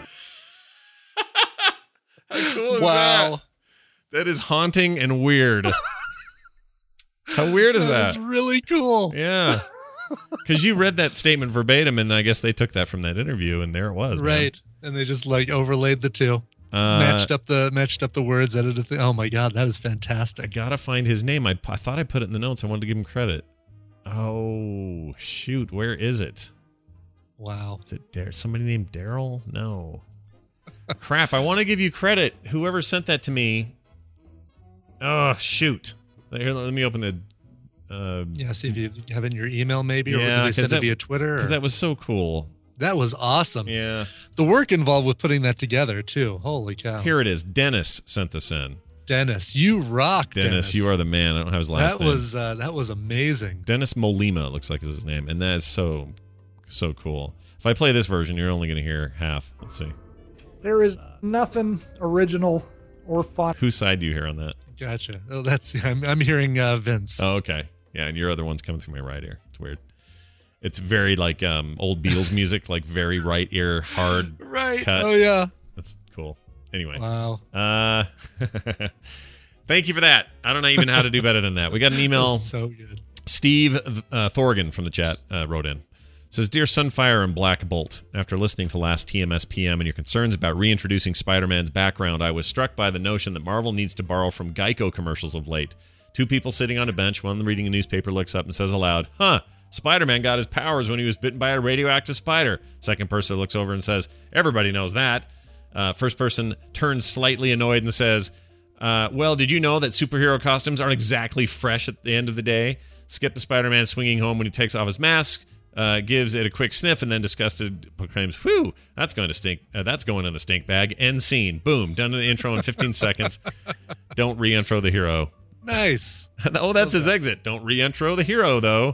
How cool is that? That is haunting and weird. How weird is that? That's really cool. Yeah. Because you read that statement verbatim, and I guess they took that from that interview, and there it was. Right. Man. And they just overlaid the two. Matched up the words, edited the. Oh my God, that is fantastic. I gotta find his name. I thought I put it in the notes. I wanted to give him credit. Oh shoot, where is it? Wow. Is it somebody named Daryl? No. Crap, I want to give you credit. Whoever sent that to me. Oh shoot. Here, let me open the. See if you have it in your email maybe, or did they send it via Twitter? Because that was so cool. That was awesome. Yeah. The work involved with putting that together, too. Holy cow. Here it is. Dennis sent this in. Dennis, you rock, Dennis. You are the man. I don't have his last name. That was amazing. Dennis Molima looks like is his name, and that is so cool. If I play this version, you're only going to hear half. Let's see. There is nothing original or fun. Whose side do you hear on that? Gotcha. Oh, I'm hearing Vince. Oh, okay. Yeah, and your other one's coming through my right ear. It's weird. It's very like old Beatles music, like very right ear, hard right. cut. Oh yeah, that's cool. Anyway, wow. Thank you for that. I don't know even how to do better than that. We got an email. So good. Steve Thorgan from the chat wrote in. Says, Dear Sunfire and Black Bolt, after listening to last TMS PM and your concerns about reintroducing Spider-Man's background, I was struck by the notion that Marvel needs to borrow from Geico commercials of late. Two people sitting on a bench, one reading a newspaper looks up and says aloud, Spider-Man got his powers when he was bitten by a radioactive spider. Second person looks over and says, everybody knows that. First person turns slightly annoyed and says, well, did you know that superhero costumes aren't exactly fresh at the end of the day? Skip the Spider-Man swinging home when he takes off his mask, gives it a quick sniff, and then disgusted proclaims, whew, that's going to stink. That's going in the stink bag. End scene. Boom. Done the intro in 15 seconds. Don't re-intro the hero. Nice. Oh, that's his exit. Don't re-intro the hero, though.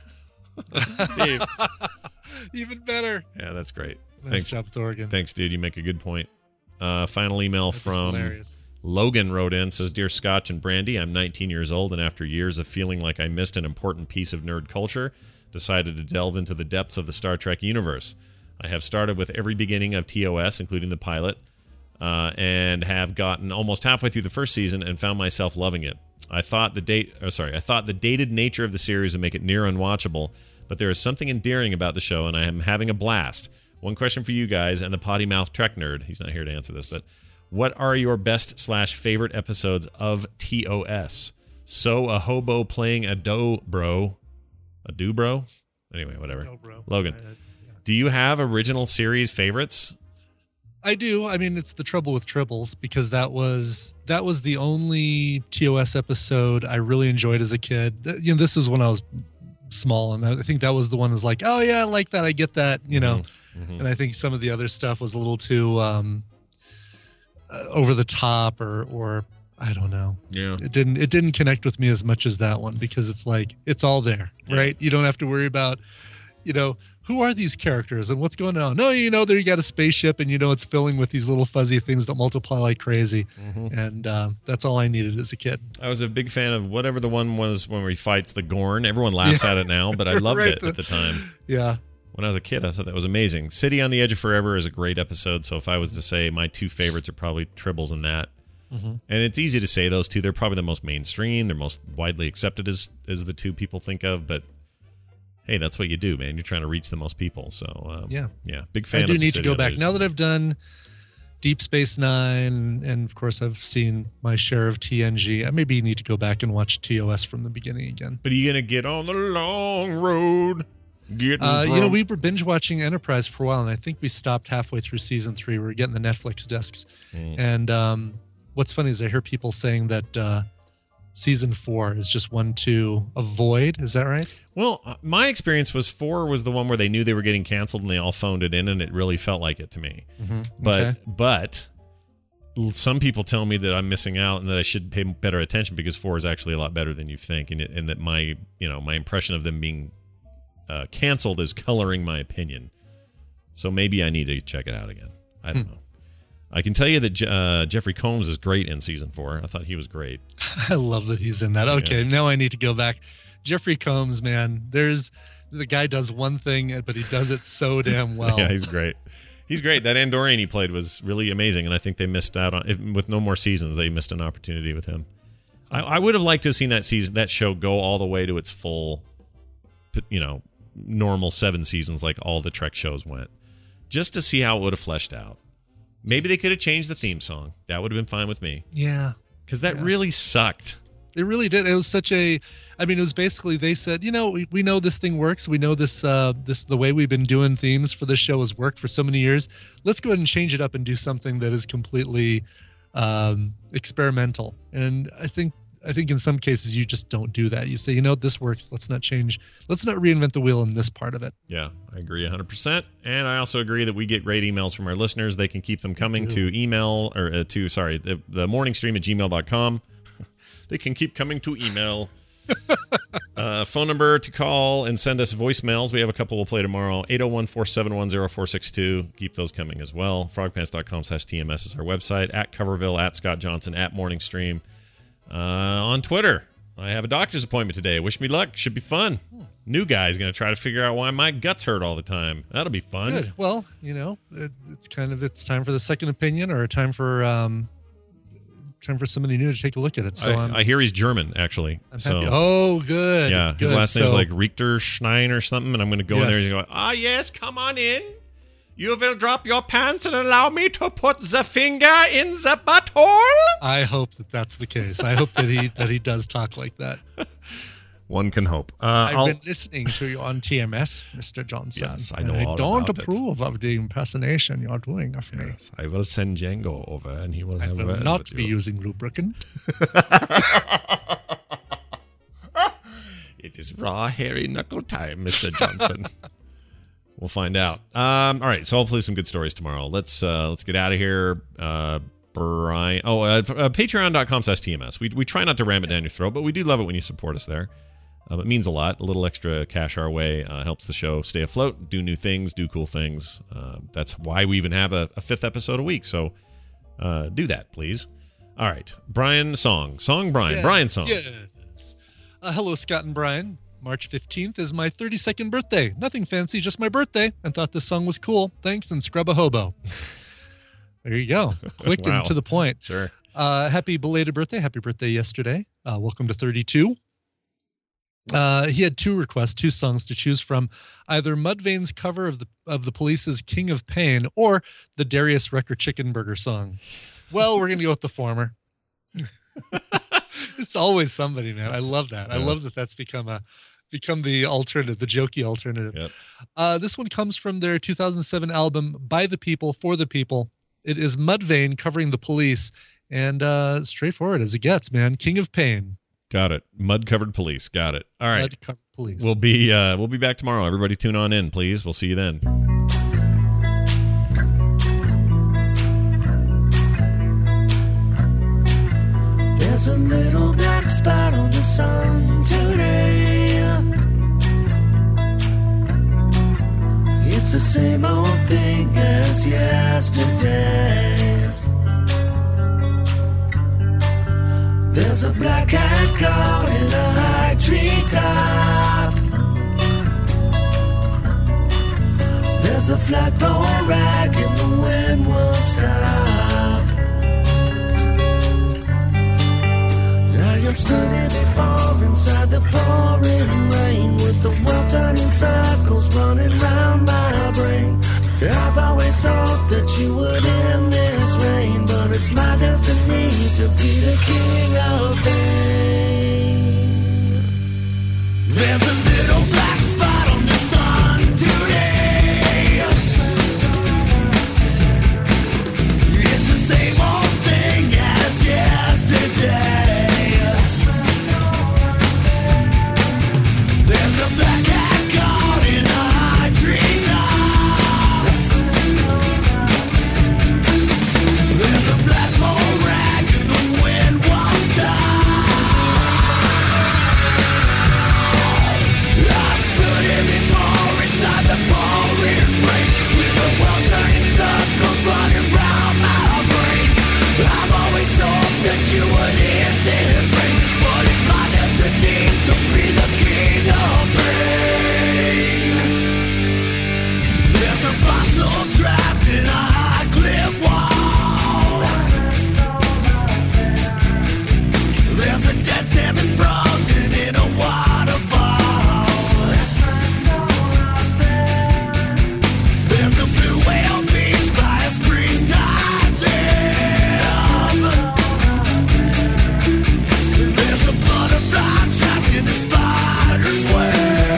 Steve. Even better. Yeah, that's great. Nice job, Thorgan. Thanks, dude. You make a good point. Final email from hilarious. Logan wrote in, says, Dear Scotch and Brandy, I'm 19 years old, and after years of feeling like I missed an important piece of nerd culture, decided to delve into the depths of the Star Trek universe. I have started with every beginning of TOS, including the pilot, and have gotten almost halfway through the first season and found myself loving it. I thought the dated nature of the series would make it near unwatchable, but there is something endearing about the show, and I am having a blast. One question for you guys and the potty mouth Trek nerd. He's not here to answer this, but what are your best/favorite episodes of TOS? So a hobo playing a dobro? Anyway, whatever. Logan, do you have original series favorites? I do. I mean, it's the trouble with Tribbles because that was the only TOS episode I really enjoyed as a kid. You know, this is when I was small, and I think that was the one that's like, oh yeah, I like that, I get that, you know. And I think some of the other stuff was a little too over the top, or I don't know. Yeah, it didn't connect with me as much as that one because it's like it's all there, right? You don't have to worry about, you know, who are these characters and what's going on. No, you know, there you got a spaceship and you know it's filling with these little fuzzy things that multiply like crazy, and that's all I needed as a kid. I was a big fan of whatever the one was when he fights the Gorn. Everyone laughs at it now, but I loved Right, it at the time. Yeah. When I was a kid, I thought that was amazing. City on the Edge of Forever is a great episode, so if I was to say my two favorites are probably Tribbles and that. Mm-hmm. And it's easy to say those two. They're probably the most mainstream. They're most widely accepted as the two people think of. But hey, that's what you do, man. You're trying to reach the most people. So yeah, big fan. I do of the need to City go of back Others. now that I've done Deep Space Nine, and of course I've seen my share of TNG. I maybe need to go back and watch TOS from the beginning again. But are you gonna get on the long road? We were binge watching Enterprise for a while, and I think we stopped halfway through season 3. We were getting the Netflix discs, and what's funny is I hear people saying that season 4 is just one to avoid. Is that right? Well, my experience was 4 was the one where they knew they were getting canceled and they all phoned it in, and it really felt like it to me. Mm-hmm. But some people tell me that I'm missing out and that I should pay better attention because 4 is actually a lot better than you think, and that my impression of them being canceled is coloring my opinion. So maybe I need to check it out again. I don't know. I can tell you that Jeffrey Combs is great in season 4. I thought he was great. I love that he's in that. Okay, now I need to go back. Jeffrey Combs, man, the guy does one thing, but he does it so damn well. Yeah, he's great. He's great. That Andorian he played was really amazing, and I think they missed out on with no more seasons. They missed an opportunity with him. I would have liked to have seen that show go all the way to its full, normal 7 seasons like all the Trek shows went, just to see how it would have fleshed out. Maybe they could have changed the theme song. That would have been fine with me. Yeah. Because that really sucked. It really did. It was it was basically they said, we know this thing works. We know this the way we've been doing themes for this show has worked for so many years. Let's go ahead and change it up and do something that is completely experimental. And I think in some cases you just don't do that. You say, this works. Let's not reinvent the wheel in this part of it. Yeah, I agree 100%. And I also agree that we get great emails from our listeners. They can keep them coming to email or the morningstream@gmail.com. They can keep coming to email. Phone number to call and send us voicemails. We have a couple we'll play tomorrow. 801-471-0462. Keep those coming as well. frogpants.com/TMS is our website. At Coverville, at Scott Johnson, at Morningstream. On Twitter, I have a doctor's appointment today. Wish me luck. Should be fun. New guy's going to try to figure out why my guts hurt all the time. That'll be fun. Good. Well, it's time for the second opinion, or time for somebody new to take a look at it. So I hear he's German, actually. Happy. Oh, good. Yeah, his good. last name's like Richterstein or something, and I'm going to go in there and go, yes, come on in. You will drop your pants and allow me to put the finger in the butthole? I hope that's the case. I hope that he does talk like that. One can hope. I've been listening to you on TMS, Mr. Johnson. Yes, I know all I don't about approve of the impersonation you're doing of me. Yes, I will send Django over, and he will have I will words not with be you. using lubricant. It is raw, hairy knuckle time, Mr. Johnson. We'll find out. All right, so hopefully some good stories tomorrow. Let's get out of here. Brian. Patreon.com/TMS. We try not to ram it down your throat, but we do love it when you support us there. It means a lot. A little extra cash our way helps the show stay afloat, do new things, do cool things. That's why we even have a 5th episode a week. So do that, please. All right, Brian Song Brian. Yes, Brian Song. Yes. Hello, Scott and Brian. March 15th is my 32nd birthday. Nothing fancy, just my birthday. And thought this song was cool. Thanks, and scrub a hobo. There you go. Quick Wow. and to the point. Sure. Happy belated birthday. Happy birthday yesterday. Welcome to 32. He had 2 requests, 2 songs to choose from: either Mudvayne's cover of the Police's "King of Pain" or the Darius Rucker Chicken Burger song. Well, we're gonna go with the former. It's always somebody, man. I love that. Yeah. I love that that's become the alternative, the jokey alternative. Yep. This one comes from their 2007 album "By the People, for the People." It is Mudvayne covering the Police, and straightforward as it gets, man. "King of Pain." Got it. Mud-covered police. Got it. All right. Mud-covered police. We'll be back tomorrow. Everybody tune on in, please. We'll see you then. There's a little black spot on the sun today. It's the same old thing as yesterday. There's a black cat caught in a high treetop. There's a flagpole rag and the wind won't stop. stood here before inside the pouring rain with the world turning circles running round my brain. I've always hoped that you would end this reign, but it's my destiny to be the king of pain. There's a little black spot on the sun today. It's the same old thing as yesterday. There's a black cat caught in a high tree top. There's a flagpole rag and the wind won't stop. I've stood here before inside the pouring rain with the world turning circles running round my brain. I've always hoped that you would end this reign, but it's my destiny to be the king of pain. There's a fossil trapped in a high cliff wall. There's a dead salmon frozen in a waterfall. There's a blue whale beach by a springtime dam. There's a butterfly trapped in a spider's web.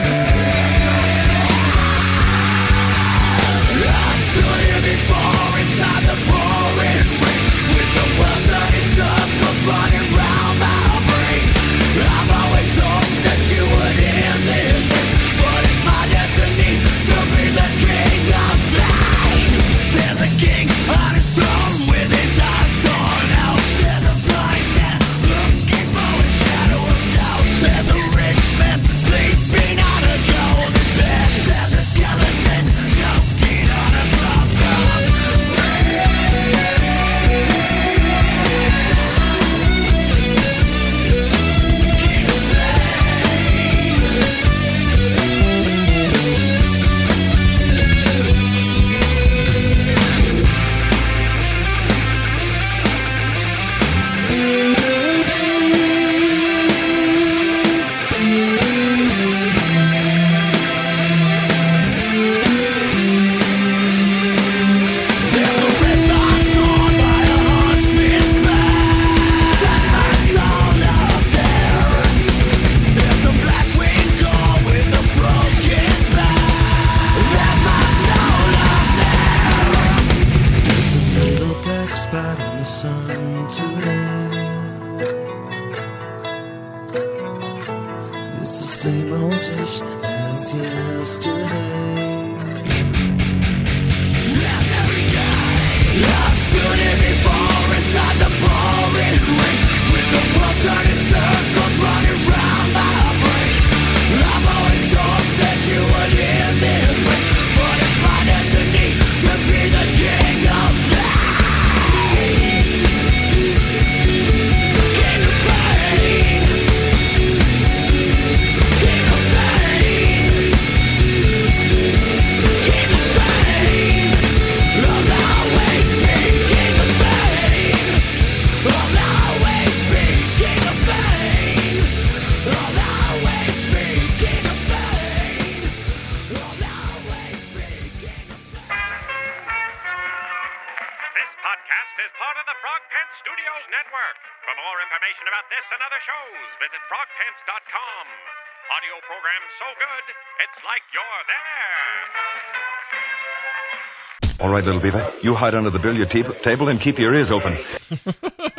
I've stood here before inside the pouring rain with the world turning circles running round my brain. I've always hoped that you would end this reign, but it's my destiny to be the king of pain. There's a king on his throne with his eyes torn out. There's a blind man looking for a shadow of doubt. There's a rich man sleeping on a golden bed. There's a skeleton choking on a crossroad. There's a red fox torn by a huntsman's back. That's my soul out there. There's a black winged gull with a broken back. That's my soul out there. There's a little black spot on the sun today. It's the same old dish as yesterday. Yes, every day I've stood here before inside the pouring rain with the world turning circles running round my brain. I've always hoped that you would end this reign, but it's my destiny to be the king of pain. King of pain. King of pain. King of pain. I'll always be king of pain. I'll always be king of pain. I'll always be king of pain. I'll always be king of This podcast is part of the Frog Pants Studios Network. For more information about this and other shows, visit frogpants.com. Audio program so good, it's like you're there. All right, little beaver. You hide under the billiard table and keep your ears open.